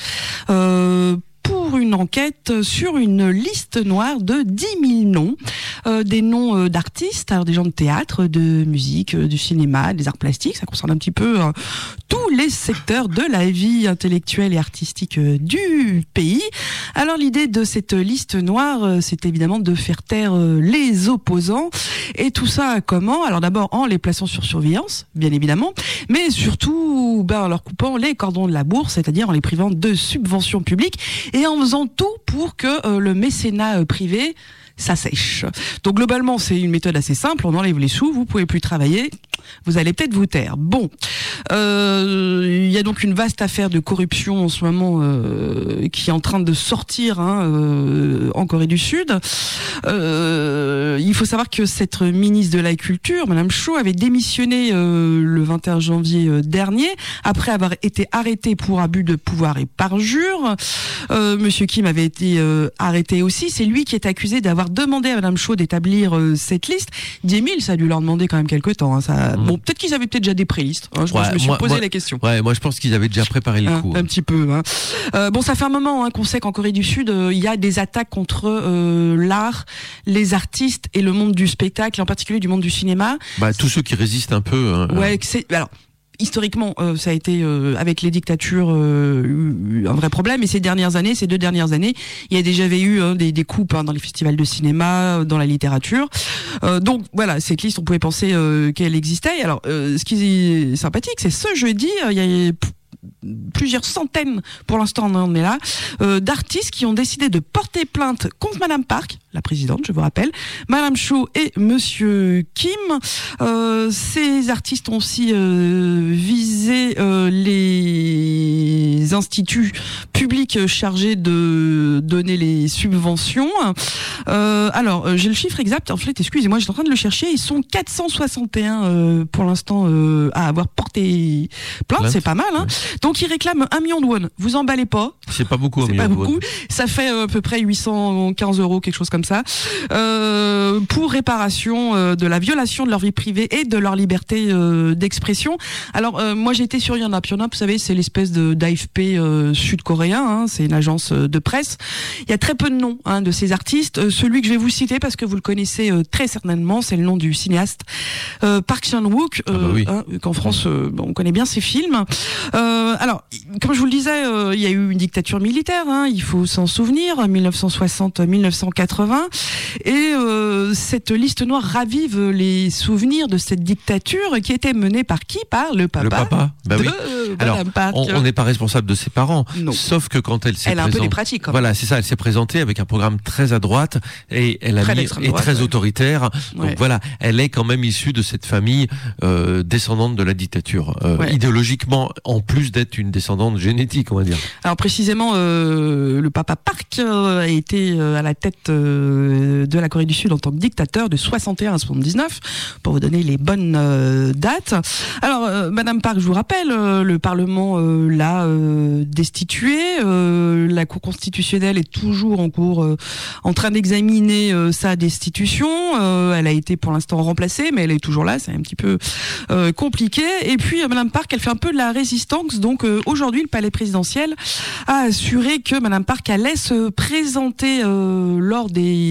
pour une enquête sur une liste noire de 10 000 noms, des noms d'artistes, alors des gens de théâtre, de musique, du cinéma, des arts plastiques. Ça concerne un petit peu tous les secteurs de la vie intellectuelle et artistique du pays. Alors l'idée de cette liste noire, c'est évidemment de faire taire les opposants. Et tout ça comment ? Alors d'abord en les plaçant sur surveillance, bien évidemment, mais surtout en leur coupant les cordons de la bourse, c'est-à-dire en les privant de subventions publiques et en faisant tout pour que le mécénat privé ça sèche. Donc globalement, c'est une méthode assez simple. On enlève les sous, vous pouvez plus travailler, vous allez peut-être vous taire. Bon, il y a donc une vaste affaire de corruption en ce moment qui est en train de sortir en Corée du Sud. Il faut savoir que cette ministre de la Culture, Madame Cho, avait démissionné le 21 janvier dernier après avoir été arrêté pour abus de pouvoir et parjure. Monsieur Kim avait été arrêté aussi. C'est lui qui est accusé d'avoir demandé à Madame Cho d'établir cette liste. 10 000, ça a dû leur demander quand même quelque temps. Bon, peut-être qu'ils avaient peut-être déjà des prélistes. Je me suis posé la question. Ouais, moi je pense qu'ils avaient déjà préparé le coup. Un petit peu. Bon, ça fait un moment qu'on sait qu'en Corée du Sud, il y a des attaques contre l'art, les artistes et le monde du spectacle, et en particulier du monde du cinéma. Tous ceux qui résistent un peu. Alors, historiquement, ça a été avec les dictatures un vrai problème. Et ces 2 dernières années, il y a déjà eu des coupes dans les festivals de cinéma, dans la littérature. Donc voilà, cette liste, on pouvait penser qu'elle existait. Et alors, ce qui est sympathique, c'est ce jeudi, il y a plusieurs centaines, pour l'instant on en est là, d'artistes qui ont décidé de porter plainte contre Madame Park, la présidente, je vous rappelle, Madame Cho et Monsieur Kim. Ces artistes ont aussi visé les instituts publics chargés de donner les subventions. Alors, j'ai le chiffre exact, en fait, excusez-moi, j'étais en train de le chercher, ils sont 461 pour l'instant à avoir porté plainte, c'est pas mal, hein. Donc ils réclament 1 million de won. Vous emballez pas. C'est pas beaucoup. C'est pas beaucoup. Ça fait à peu près 815 €, quelque chose comme ça, pour réparation de la violation de leur vie privée et de leur liberté d'expression. Alors moi j'ai été sur Yonhap. Yonhap, vous savez, c'est l'espèce d'AFP sud-coréen. C'est une agence de presse. Il y a très peu de noms de ces artistes. Celui que je vais vous citer parce que vous le connaissez très certainement, c'est le nom du cinéaste Park Chan-wook. Qu'en France on connaît bien ses films. Alors, comme je vous le disais, il y a eu une dictature militaire, hein, il faut s'en souvenir, 1960-1980, et cette liste noire ravive les souvenirs de cette dictature qui était menée par qui? Par le papa. Le papa, bah oui. Alors, Madame Park. on n'est pas responsable de ses parents, Non. sauf que quand elle s'est Elle a un peu présentée, des pratiques, quand même. voilà, c'est ça, elle s'est présentée avec un programme très à droite et elle a Très mis, d'extrême et droite, très ouais. autoritaire. Donc Ouais. voilà, elle est quand même issue de cette famille descendante de la dictature, Ouais. idéologiquement, en plus d'être une descendante génétique, on va dire. Alors précisément, le papa Park a été à la tête de la Corée du Sud en tant que dictateur de 61 à 79, pour vous donner les bonnes dates. Alors, Madame Park, je vous rappelle, le Parlement l'a destituée. La Cour constitutionnelle est toujours en train d'examiner sa destitution. Elle a été pour l'instant remplacée, mais elle est toujours là. C'est un petit peu compliqué. Et puis, Madame Park, elle fait un peu de la résistance. Donc, aujourd'hui, le palais présidentiel a assuré que Madame Park allait se présenter lors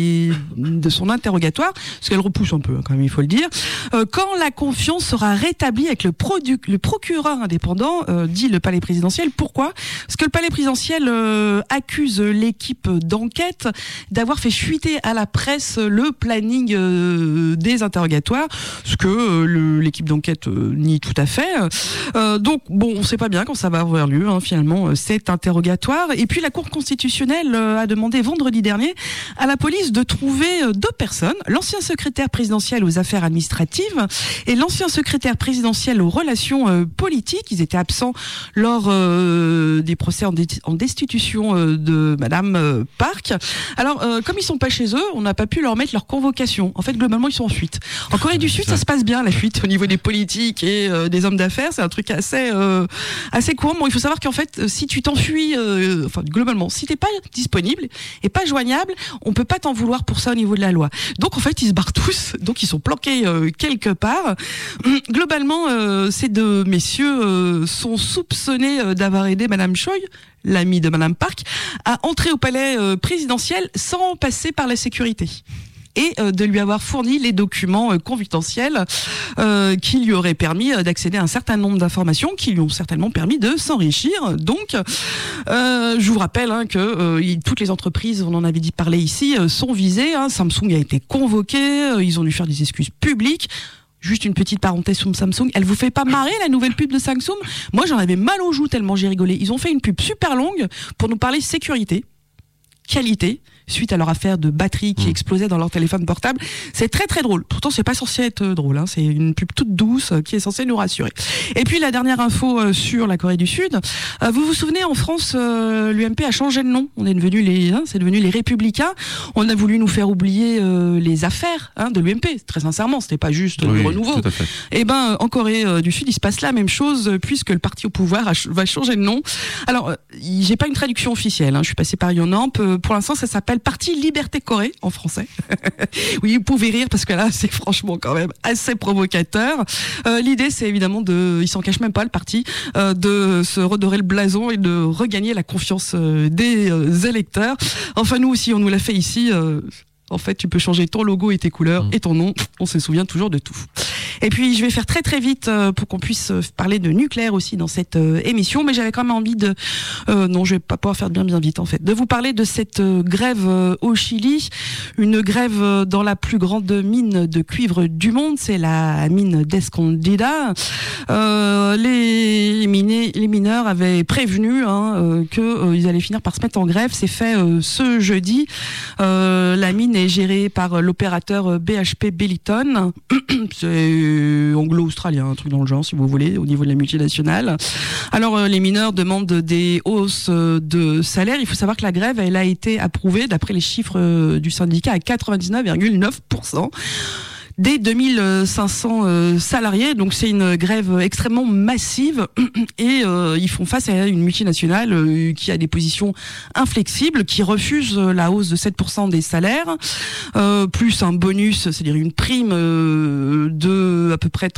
de son interrogatoire, parce qu'elle repousse un peu, hein, quand même, il faut le dire, quand la confiance sera rétablie avec le procureur indépendant, dit le palais présidentiel. Pourquoi? Parce que le palais présidentiel accuse l'équipe d'enquête d'avoir fait fuiter à la presse le planning des interrogatoires, ce que l'équipe d'enquête nie tout à fait. Donc bon, on sait pas bien quand ça va avoir lieu, hein, finalement, cet interrogatoire. Et puis la Cour constitutionnelle a demandé vendredi dernier à la police de trouver deux personnes, l'ancien secrétaire présidentiel aux affaires administratives et l'ancien secrétaire présidentiel aux relations politiques. Ils étaient absents lors des procès en destitution de Madame Park. Alors, comme ils sont pas chez eux, on n'a pas pu leur mettre leur convocation. En fait, globalement, ils sont en fuite. En Corée du Sud, ça se passe bien, la fuite, au niveau des politiques et des hommes d'affaires. C'est un truc assez courant. Bon, il faut savoir qu'en fait, si tu t'enfuis, globalement, si t'es pas disponible et pas joignable, on peut pas t'en vouloir pour ça au niveau de la loi. Donc, en fait, ils se barrent tous. Donc, ils sont planqués quelque part. Globalement, ces deux messieurs sont soupçonnés d'avoir aidé Madame Choi, l'amie de Madame Park, à entrer au palais présidentiel sans passer par la sécurité. Et de lui avoir fourni les documents confidentiels qui lui auraient permis d'accéder à un certain nombre d'informations qui lui ont certainement permis de s'enrichir. Donc, je vous rappelle que toutes les entreprises, on en avait dit parler ici, sont visées. Hein. Samsung a été convoqué, ils ont dû faire des excuses publiques. Juste une petite parenthèse sur Samsung. Elle vous fait pas marrer la nouvelle pub de Samsung? Moi, j'en avais mal aux joues tellement j'ai rigolé. Ils ont fait une pub super longue pour nous parler sécurité, qualité, suite à leur affaire de batterie qui explosait dans leur téléphone portable. C'est très très drôle. Pourtant, c'est pas censé être drôle, hein. C'est une pub toute douce qui est censée nous rassurer. Et puis la dernière info sur la Corée du Sud. Vous vous souvenez, en France, l'UMP a changé de nom. On est devenu c'est devenu les Républicains. On a voulu nous faire oublier les affaires de l'UMP. Très sincèrement, c'était pas juste le renouveau. Tout à fait. Et ben, en Corée du Sud, il se passe la même chose puisque le parti au pouvoir va changer de nom. Alors, j'ai pas une traduction officielle. Je suis passée par Yonamp. Pour l'instant, ça s'appelle Parti Liberté Corée en français. Oui, vous pouvez rire parce que là, c'est franchement quand même assez provocateur. L'idée, c'est évidemment il s'en cache même pas le parti, de se redorer le blason et de regagner la confiance des électeurs. Enfin, nous aussi, on nous l'a fait ici. En fait, tu peux changer ton logo et tes couleurs et ton nom. On se souvient toujours de tout. Et puis, je vais faire très très vite pour qu'on puisse parler de nucléaire aussi dans cette émission. Mais j'avais quand même envie de... non, je vais pas pouvoir faire bien vite en fait. De vous parler de cette grève au Chili. Une grève dans la plus grande mine de cuivre du monde. C'est la mine d'Escondida. Les mineurs avaient prévenu qu'ils allaient finir par se mettre en grève. C'est fait ce jeudi. La mine est gérée par l'opérateur BHP Billiton. C'est anglo-australien, un truc dans le genre, si vous voulez, au niveau de la multinationale. Alors, les mineurs demandent des hausses de salaire. Il faut savoir que la grève, elle a été approuvée, d'après les chiffres du syndicat, à 99,9%. Des 2500 salariés, donc c'est une grève extrêmement massive et ils font face à une multinationale qui a des positions inflexibles, qui refuse la hausse de 7% des salaires, plus un bonus, c'est-à-dire une prime de à peu près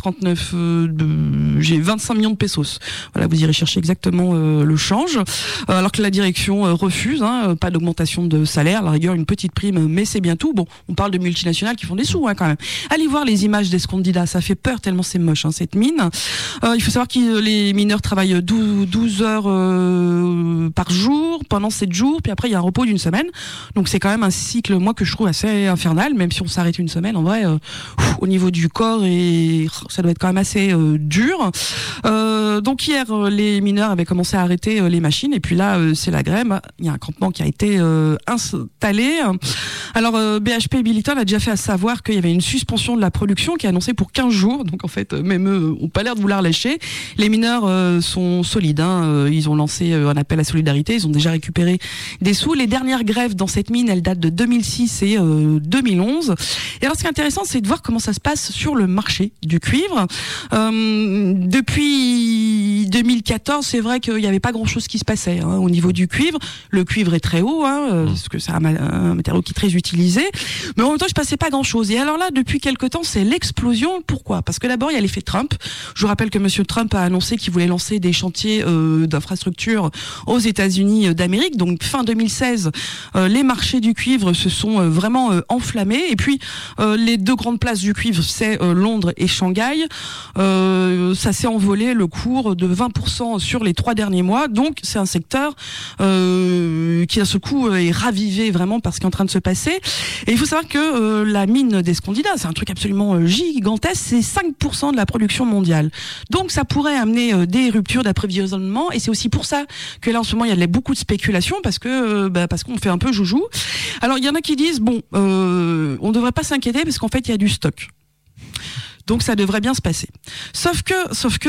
25 millions de pesos. Voilà, vous irez chercher exactement le change, alors que la direction refuse, pas d'augmentation de salaire, à la rigueur une petite prime, mais c'est bien tout. Bon, on parle de multinationales qui font des sous quand même. Allez voir les images d'Escondida, ça fait peur tellement c'est moche, cette mine. Il faut savoir que les mineurs travaillent 12 heures par jour, pendant 7 jours, puis après il y a un repos d'une semaine. Donc c'est quand même un cycle, moi, que je trouve assez infernal, même si on s'arrête une semaine, en vrai, au niveau du corps, et ça doit être quand même assez dur. Donc hier, les mineurs avaient commencé à arrêter les machines, et puis là, c'est la grève. Il y a un campement qui a été installé. Alors BHP et Billiton a déjà fait à savoir qu'il y avait une suspension de la production qui est annoncée pour 15 jours. Donc en fait, même eux ont pas l'air de vouloir lâcher. Les mineurs sont solides. Ils ont lancé un appel à solidarité. Ils ont déjà récupéré des sous. Les dernières grèves dans cette mine, elles datent de 2006 et 2011. Et alors, ce qui est intéressant, c'est de voir comment ça se passe sur le marché du cuivre. Depuis 2014, c'est vrai qu'il n'y avait pas grand-chose qui se passait au niveau du cuivre. Le cuivre est très haut, parce que c'est un matériau qui est très utilisé. Mais en même temps, je passais pas grand-chose. Et alors là, depuis quelque temps, c'est l'explosion. Pourquoi ? Parce que d'abord, il y a l'effet Trump. Je vous rappelle que Monsieur Trump a annoncé qu'il voulait lancer des chantiers d'infrastructure aux États-Unis d'Amérique. Donc fin 2016, les marchés du cuivre se sont vraiment enflammés. Et puis les deux grandes places du cuivre, c'est Londres et Shanghai. Ça s'est envolé le cours de 20% sur les 3 derniers mois. Donc c'est un secteur qui à ce coup est ravivé vraiment par ce qui est en train de se passer. Et il faut savoir que la mine d'Escondida, c'est un truc absolument gigantesque, c'est 5% de la production mondiale. Donc ça pourrait amener des ruptures d'approvisionnement, et c'est aussi pour ça que là en ce moment il y a beaucoup de spéculation, parce qu'on fait un peu joujou. Alors il y en a qui disent on ne devrait pas s'inquiéter parce qu'en fait il y a du stock. Donc ça devrait bien se passer. Sauf que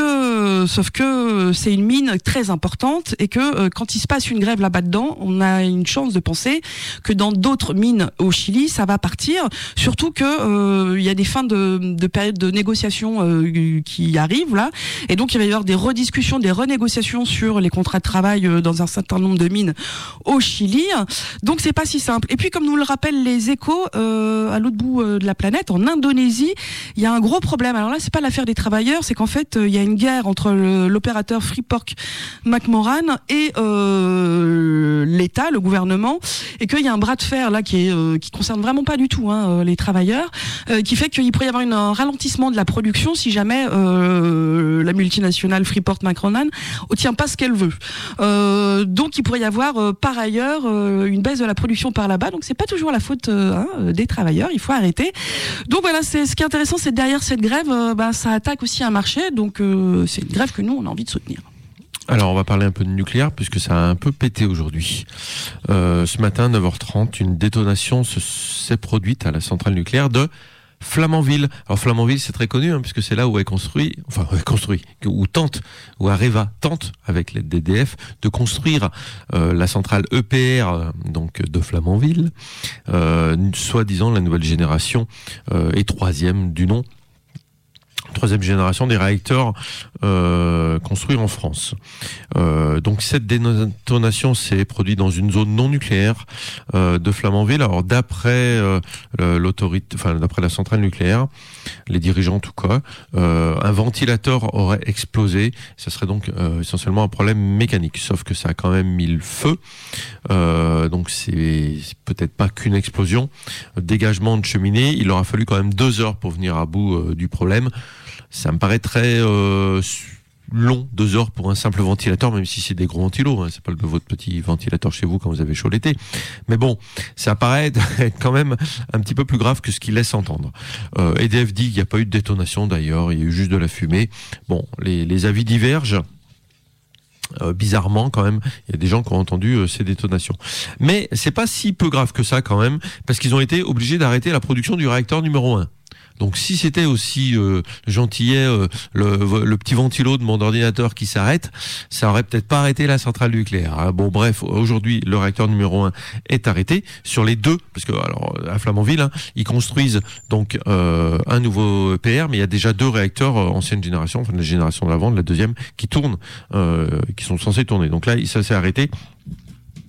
c'est une mine très importante, et que quand il se passe une grève là-bas dedans, on a une chance de penser que dans d'autres mines au Chili, ça va partir. Surtout que il y a des fins de période de négociation qui arrivent là, et donc il va y avoir des rediscussions, des renégociations sur les contrats de travail dans un certain nombre de mines au Chili. Donc c'est pas si simple. Et puis comme nous le rappellent les Échos, à l'autre bout de la planète, en Indonésie, il y a un gros problème. Alors là, c'est pas l'affaire des travailleurs, c'est qu'en fait, il y a une guerre entre l'opérateur Freeport-McMoran et l'État, le gouvernement, et qu'il y a un bras de fer là qui concerne vraiment pas du tout les travailleurs, qui fait qu'il pourrait y avoir un ralentissement de la production si jamais la multinationale Freeport-McMoran obtient pas ce qu'elle veut. Donc, il pourrait y avoir par ailleurs une baisse de la production par là-bas. Donc, c'est pas toujours la faute des travailleurs. Il faut arrêter. Donc voilà, c'est ce qui est intéressant, c'est derrière cette grève, ça attaque aussi un marché, donc c'est une grève que nous on a envie de soutenir. Alors on va parler un peu de nucléaire puisque ça a un peu pété aujourd'hui. Ce matin 9h30, une détonation s'est produite à la centrale nucléaire de Flamanville. Alors Flamanville, c'est très connu puisque c'est là où où Areva tente avec l'aide d'EDF de construire la centrale EPR donc de Flamanville, soi-disant la nouvelle génération et troisième du nom. Troisième génération des réacteurs construits en France. Donc cette détonation s'est produite dans une zone non nucléaire de Flamanville. Alors d'après d'après la centrale nucléaire, les dirigeants en tout cas, un ventilateur aurait explosé. Ça serait donc essentiellement un problème mécanique. Sauf que ça a quand même mis le feu. Donc c'est peut-être pas qu'une explosion. Dégagement de cheminée. Il aura fallu quand même 2 heures pour venir à bout du problème. Ça me paraît très long, 2 heures pour un simple ventilateur, même si c'est des gros ventilos, c'est pas votre petit ventilateur chez vous quand vous avez chaud l'été. Mais bon, ça paraît être quand même un petit peu plus grave que ce qu'il laisse entendre. EDF dit qu'il n'y a pas eu de détonation d'ailleurs, il y a eu juste de la fumée. Bon, les avis divergent. Bizarrement quand même, il y a des gens qui ont entendu ces détonations. Mais c'est pas si peu grave que ça quand même, parce qu'ils ont été obligés d'arrêter la production du réacteur numéro 1. Donc si c'était aussi gentillet le petit ventilo de mon ordinateur qui s'arrête, ça aurait peut-être pas arrêté la centrale nucléaire. Bon bref, aujourd'hui le réacteur numéro 1 est arrêté sur les 2, parce que alors à Flamanville, ils construisent donc un nouveau EPR, mais il y a déjà 2 réacteurs ancienne génération, enfin de la génération d'avant, de la deuxième, qui tournent, qui sont censés tourner. Donc là, ça s'est arrêté.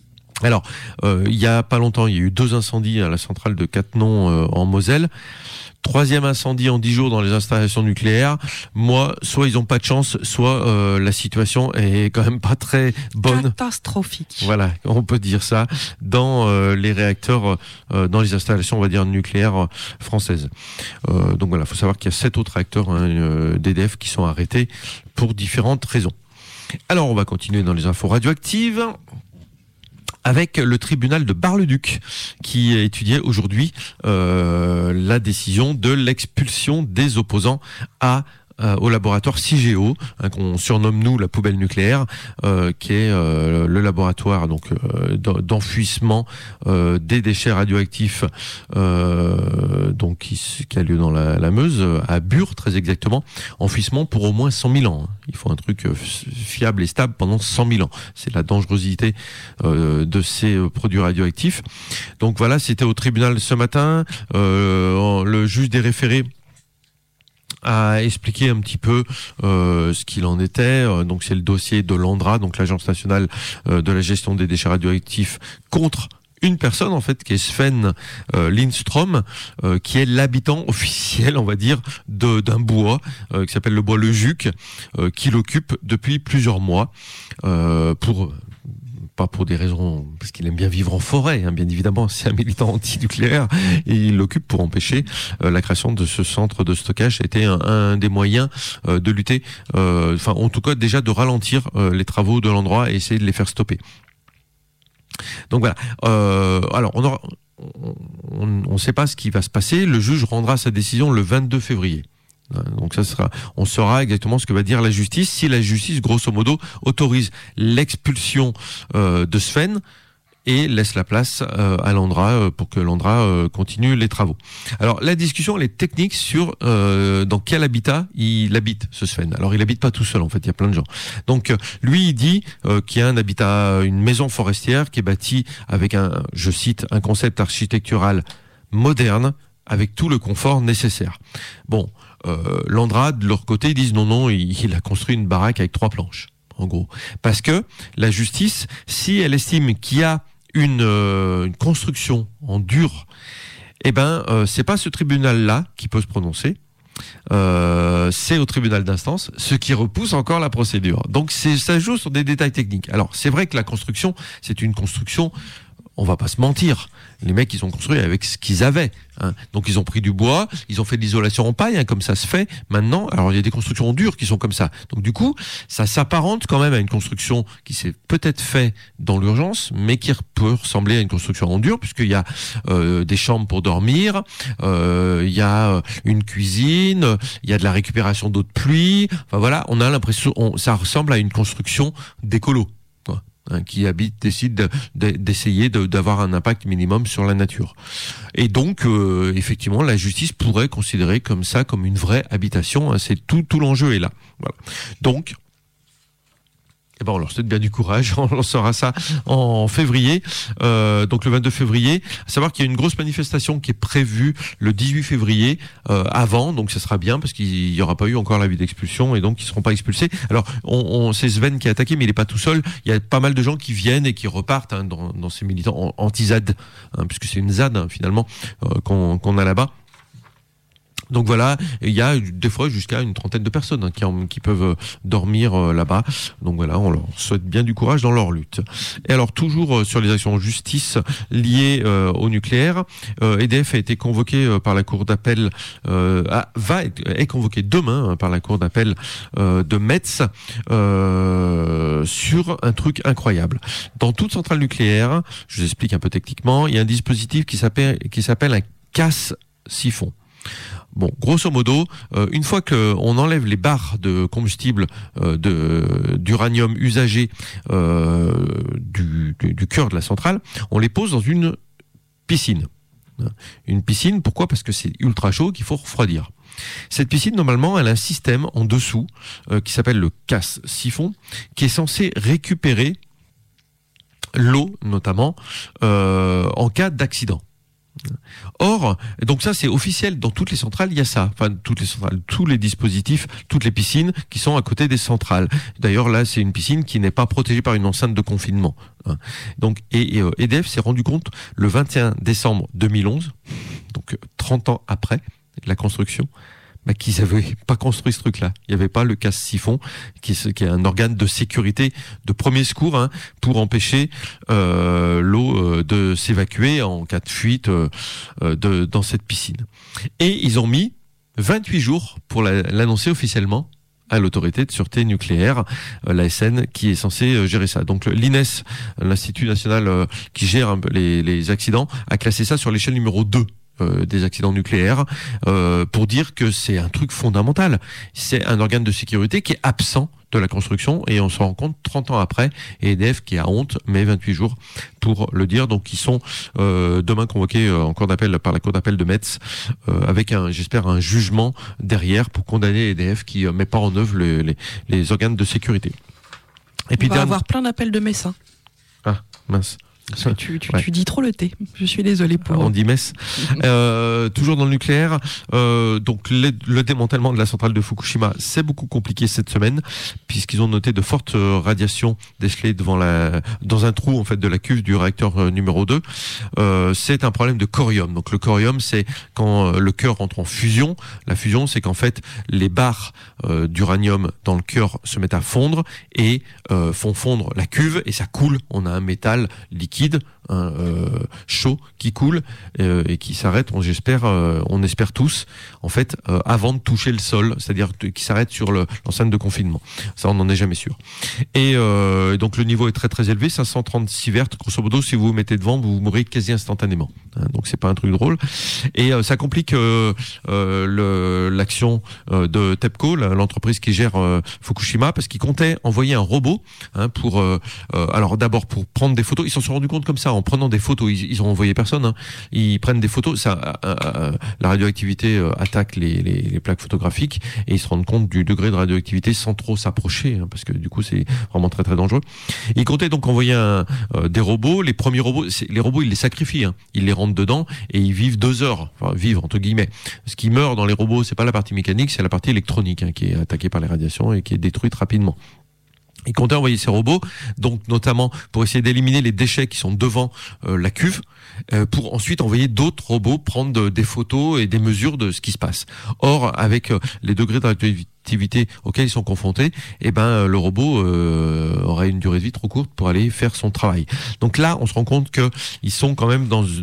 Mais alors, il y a pas longtemps, il y a eu 2 incendies à la centrale de Cattenom en Moselle. 3e incendie en 10 jours dans les installations nucléaires. Moi, soit ils ont pas de chance, soit la situation est quand même pas très bonne. Catastrophique. Voilà, on peut dire ça, dans les réacteurs, dans les installations, on va dire, nucléaires françaises. Donc voilà, il faut savoir qu'il y a 7 autres réacteurs d'EDF qui sont arrêtés pour différentes raisons. Alors, on va continuer dans les infos radioactives avec le tribunal de Bar-le-Duc qui étudiait aujourd'hui la décision de l'expulsion des opposants au laboratoire CIGEO, qu'on surnomme nous la poubelle nucléaire, qui est le laboratoire donc d'enfouissement des déchets radioactifs, donc qui a lieu dans la Meuse, à Bure très exactement. Enfouissement pour au moins 100 000 ans. Il faut un truc fiable et stable pendant 100 000 ans. C'est la dangerosité de ces produits radioactifs. Donc voilà, c'était au tribunal ce matin. Le juge des référés a expliqué un petit peu ce qu'il en était. Donc c'est le dossier de l'ANDRA, donc l'Agence nationale de la gestion des déchets radioactifs, contre une personne en fait qui est Sven Lindström, qui est l'habitant officiel, on va dire, d'un bois qui s'appelle le bois Le Juc, qui l'occupe depuis plusieurs mois pas pour des raisons, parce qu'il aime bien vivre en forêt, hein, bien évidemment, c'est un militant anti-nucléaire, et il l'occupe pour empêcher la création de ce centre de stockage. C'était un des moyens de lutter, en tout cas déjà de ralentir les travaux de l'endroit et essayer de les faire stopper. Donc voilà. Alors on ne sait pas ce qui va se passer. Le juge rendra sa décision le 22 février. Donc on saura exactement ce que va dire la justice, si la justice grosso modo autorise l'expulsion de Sven et laisse la place à l'ANDRA pour que l'ANDRA continue les travaux. Alors la discussion elle est technique sur dans quel habitat il habite ce Sven. Alors il habite pas tout seul en fait, il y a plein de gens. Donc lui il dit qu'il y a un habitat, une maison forestière qui est bâtie avec je cite, un concept architectural moderne avec tout le confort nécessaire. Bon, l'ANDRA de leur côté ils disent non, il a construit une baraque avec 3 planches en gros, parce que la justice, si elle estime qu'il y a une construction en dur, c'est pas ce tribunal-là qui peut se prononcer. C'est au tribunal d'instance, ce qui repousse encore la procédure. Donc ça joue sur des détails techniques. Alors c'est vrai que la construction, c'est une construction, on va pas se mentir. Les mecs, ils ont construit avec ce qu'ils avaient. Hein. Donc, ils ont pris du bois, ils ont fait de l'isolation en paille, comme ça se fait maintenant. Alors, il y a des constructions dures qui sont comme ça. Donc, du coup, ça s'apparente quand même à une construction qui s'est peut-être fait dans l'urgence, mais qui peut ressembler à une construction en dur, puisqu'il y a des chambres pour dormir, il y a une cuisine, il y a de la récupération d'eau de pluie. Enfin, voilà, on a l'impression, ça ressemble à une construction d'écolo. Qui décide d'essayer d'avoir un impact minimum sur la nature. Et donc, effectivement, la justice pourrait considérer comme ça, comme une vraie habitation. Hein, c'est tout l'enjeu est là. Voilà. Donc, on leur souhaite bien du courage. On lancera ça en février, donc le 22 février. À savoir qu'il y a une grosse manifestation qui est prévue le 18 février avant, donc ça sera bien parce qu'il n'y aura pas eu encore l'avis d'expulsion et donc ils ne seront pas expulsés. Alors, c'est Sven qui est attaqué, mais il n'est pas tout seul. Il y a pas mal de gens qui viennent et qui repartent dans ces militants anti-ZAD, puisque c'est une ZAD finalement qu'on a là-bas. Donc voilà, il y a des fois jusqu'à une trentaine de personnes qui peuvent dormir là-bas. Donc voilà, on leur souhaite bien du courage dans leur lutte. Et alors toujours sur les actions en justice liées au nucléaire, EDF a été convoqué par la cour d'appel, est convoqué demain par la cour d'appel de Metz sur un truc incroyable. Dans toute centrale nucléaire, je vous explique un peu techniquement, il y a un dispositif qui s'appelle un casse-siphon. Bon, grosso modo, une fois qu'on enlève les barres de combustible d'uranium usagé du cœur de la centrale, on les pose dans une piscine. Une piscine, pourquoi ? Parce que c'est ultra chaud qu'il faut refroidir. Cette piscine, normalement, elle a un système en dessous qui s'appelle le casse-siphon, qui est censé récupérer l'eau, notamment, en cas d'accident. Or, donc ça c'est officiel, dans toutes les centrales il y a ça, enfin toutes les centrales, tous les dispositifs, toutes les piscines qui sont à côté des centrales. D'ailleurs là c'est une piscine qui n'est pas protégée par une enceinte de confinement. Donc EDF s'est rendu compte le 21 décembre 2011, donc 30 ans après la construction, qu'ils n'avaient pas construit ce truc-là. Il n'y avait pas le casse-siphon, qui est un organe de sécurité, de premier secours, pour empêcher l'eau de s'évacuer en cas de fuite dans cette piscine. Et ils ont mis 28 jours pour l'annoncer officiellement à l'autorité de sûreté nucléaire, l'ASN, qui est censée gérer ça. Donc l'INES, l'Institut national qui gère les accidents, a classé ça sur l'échelle numéro 2. Des accidents nucléaires, pour dire que c'est un truc fondamental. C'est un organe de sécurité qui est absent de la construction, et on se rend compte 30 ans après, et EDF qui a honte, mais 28 jours pour le dire. Donc ils sont demain convoqués en cour d'appel par la cour d'appel de Metz, avec j'espère un jugement derrière pour condamner EDF qui met pas en œuvre les organes de sécurité. Et puis on va avoir plein d'appels de Messins. Ah mince. Tu dis trop le T. Je suis désolé pour. On dit Metz. Toujours dans le nucléaire. Donc le démantèlement de la centrale de Fukushima, c'est beaucoup compliqué cette semaine, puisqu'ils ont noté de fortes radiations décelées dans un trou en fait de la cuve du réacteur numéro 2. C'est un problème de corium. Donc le corium, c'est quand le cœur entre en fusion. La fusion, c'est qu'en fait les barres d'uranium dans le cœur se mettent à fondre et font fondre la cuve, et ça coule. On a un métal liquide, chaud, qui coule et qui s'arrête, on espère tous, en fait, avant de toucher le sol, c'est-à-dire qui s'arrête sur l'enceinte de confinement. Ça, on n'en est jamais sûr. Et donc le niveau est très très élevé, 536 vertes, grosso modo, si vous vous mettez devant, vous mourrez quasi instantanément. Donc c'est pas un truc drôle. Et ça complique l'action de TEPCO, l'entreprise qui gère Fukushima, parce qu'ils comptaient envoyer un robot pour alors d'abord pour prendre des photos. Ils s'en sont rendus compte comme ça, en prenant des photos. Ils ont envoyé personne. Ils prennent des photos. Ça, la radioactivité attaque les plaques photographiques, et ils se rendent compte du degré de radioactivité sans trop s'approcher, parce que du coup c'est vraiment très très dangereux. Ils comptaient donc envoyer des robots. Les premiers robots, les robots, ils les sacrifient. Ils les rentrent dedans et ils vivent 2 heures. Enfin, vivent entre guillemets. Ce qui meurt dans les robots, c'est pas la partie mécanique, c'est la partie électronique qui est attaquée par les radiations et qui est détruite rapidement. Ils comptaient envoyer ces robots, donc notamment pour essayer d'éliminer les déchets qui sont devant la cuve, pour ensuite envoyer d'autres robots prendre des photos et des mesures de ce qui se passe. Or, avec les degrés de radioactivité auxquels ils sont confrontés, le robot aurait une durée de vie trop courte pour aller faire son travail. Donc là, on se rend compte que ils sont quand même dans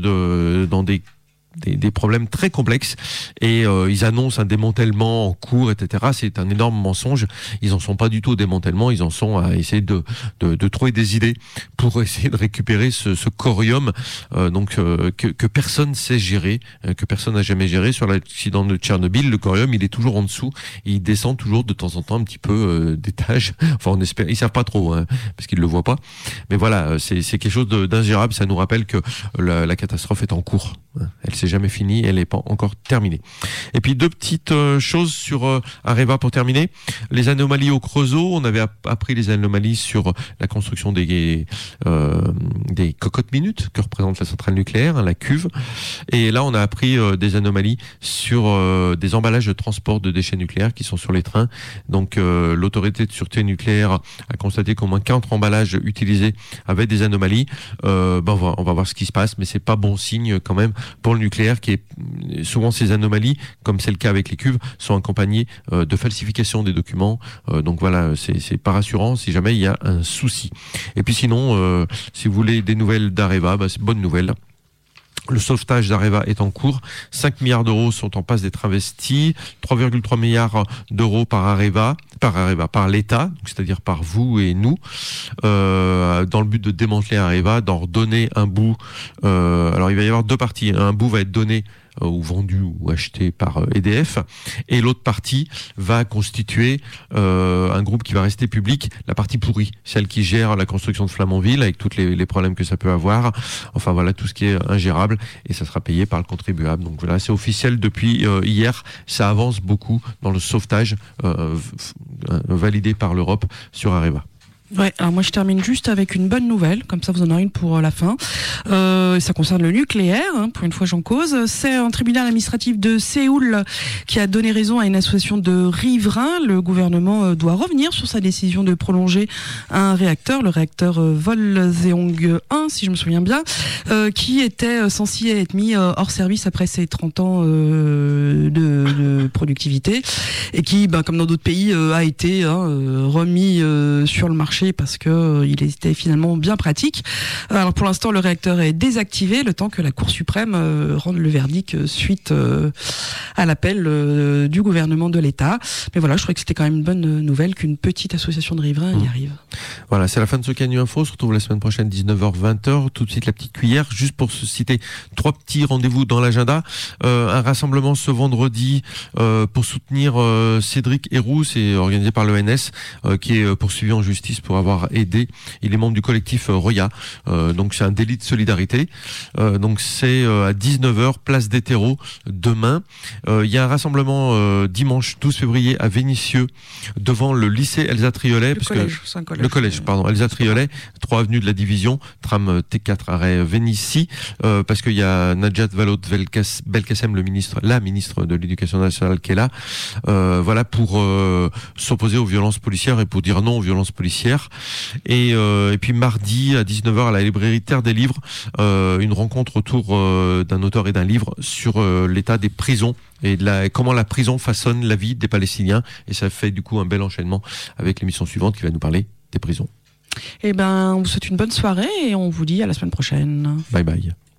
des problèmes très complexes, et ils annoncent un démantèlement en cours, etc. C'est un énorme mensonge. Ils en sont pas du tout au démantèlement. Ils en sont à essayer de trouver des idées pour essayer de récupérer ce corium que personne sait gérer, que personne n'a jamais géré. Sur l'accident de Tchernobyl, le corium, il est toujours en dessous, et il descend toujours de temps en temps un petit peu d'étage. Enfin, on espère. Ils savent pas trop, parce qu'ils le voient pas. Mais voilà, c'est quelque chose d'ingérable. Ça nous rappelle que la catastrophe est en cours. Elle s'est jamais finie, elle n'est pas encore terminée. Et puis 2 petites choses sur Areva pour terminer. Les anomalies au Creusot, on avait appris les anomalies sur la construction des cocottes minutes que représente la centrale nucléaire, la cuve. Et là, on a appris des anomalies sur des emballages de transport de déchets nucléaires qui sont sur les trains. Donc l'autorité de sûreté nucléaire a constaté qu'au moins 4 emballages utilisés avaient des anomalies. On va voir ce qui se passe, mais c'est pas bon signe quand même pour le nucléaire, qui est souvent ces anomalies, comme c'est le cas avec les cuves, sont accompagnées de falsification des documents. Donc voilà, c'est pas rassurant si jamais il y a un souci. Et puis sinon, si vous voulez des nouvelles d'Areva, c'est bonne nouvelle. Le sauvetage d'Areva est en cours. 5 milliards d'euros sont en passe d'être investis. 3,3 milliards d'euros par l'État, c'est-à-dire par vous et nous, dans le but de démanteler Areva, d'en redonner un bout. Alors il va y avoir 2 parties. Un bout va être donné ou vendu ou acheté par EDF, et l'autre partie va constituer un groupe qui va rester public, la partie pourrie, celle qui gère la construction de Flamanville avec tous les problèmes que ça peut avoir, enfin voilà, tout ce qui est ingérable, et ça sera payé par le contribuable. Donc voilà, c'est officiel depuis hier, ça avance beaucoup dans le sauvetage validé par l'Europe sur Areva. Ouais, alors moi je termine juste avec une bonne nouvelle, comme ça vous en aurez une pour la fin. Ça concerne le nucléaire, hein, pour une fois j'en cause. C'est un tribunal administratif de Séoul qui a donné raison à une association de riverains. Le gouvernement doit revenir sur sa décision de prolonger un réacteur, le réacteur Volseong 1, si je me souviens bien, qui était censé être mis hors service après ses 30 ans de productivité, et qui, comme dans d'autres pays, a été remis sur le marché parce que il était finalement bien pratique. Alors pour l'instant, le réacteur est désactivé le temps que la Cour suprême rende le verdict suite à l'appel du gouvernement de l'État. Mais voilà, je trouvais que c'était quand même une bonne nouvelle qu'une petite association de riverains y arrive. Voilà, c'est la fin de ce Canu Info. On se retrouve la semaine prochaine 19h-20h. Tout de suite la petite cuillère, juste pour se citer 3 petits rendez-vous dans l'agenda. Un rassemblement ce vendredi pour soutenir Cédric Héroux, c'est organisé par l'ONS, qui est poursuivi en justice pour avoir aidé. Il est membre du collectif Roya. Donc c'est un délit de solidarité. Donc c'est à 19h, place des terreaux, demain. Il y a un rassemblement dimanche 12 février à Vénissieux, devant le lycée Elsa Triolet. Le collège, Elsa Triolet, 3 avenue de la Division, tram T4 arrêt Vénissieux, parce qu'il y a Najat Vallaud-Belkacem, la ministre de l'Éducation nationale, qui est là, voilà, pour s'opposer aux violences policières et pour dire non aux violences policières. Et puis mardi à 19h à la librairie Terre des Livres, une rencontre autour d'un auteur et d'un livre sur l'état des prisons et comment la prison façonne la vie des Palestiniens. Et ça fait du coup un bel enchaînement avec l'émission suivante qui va nous parler des prisons. On vous souhaite une bonne soirée et on vous dit à la semaine prochaine. Bye bye.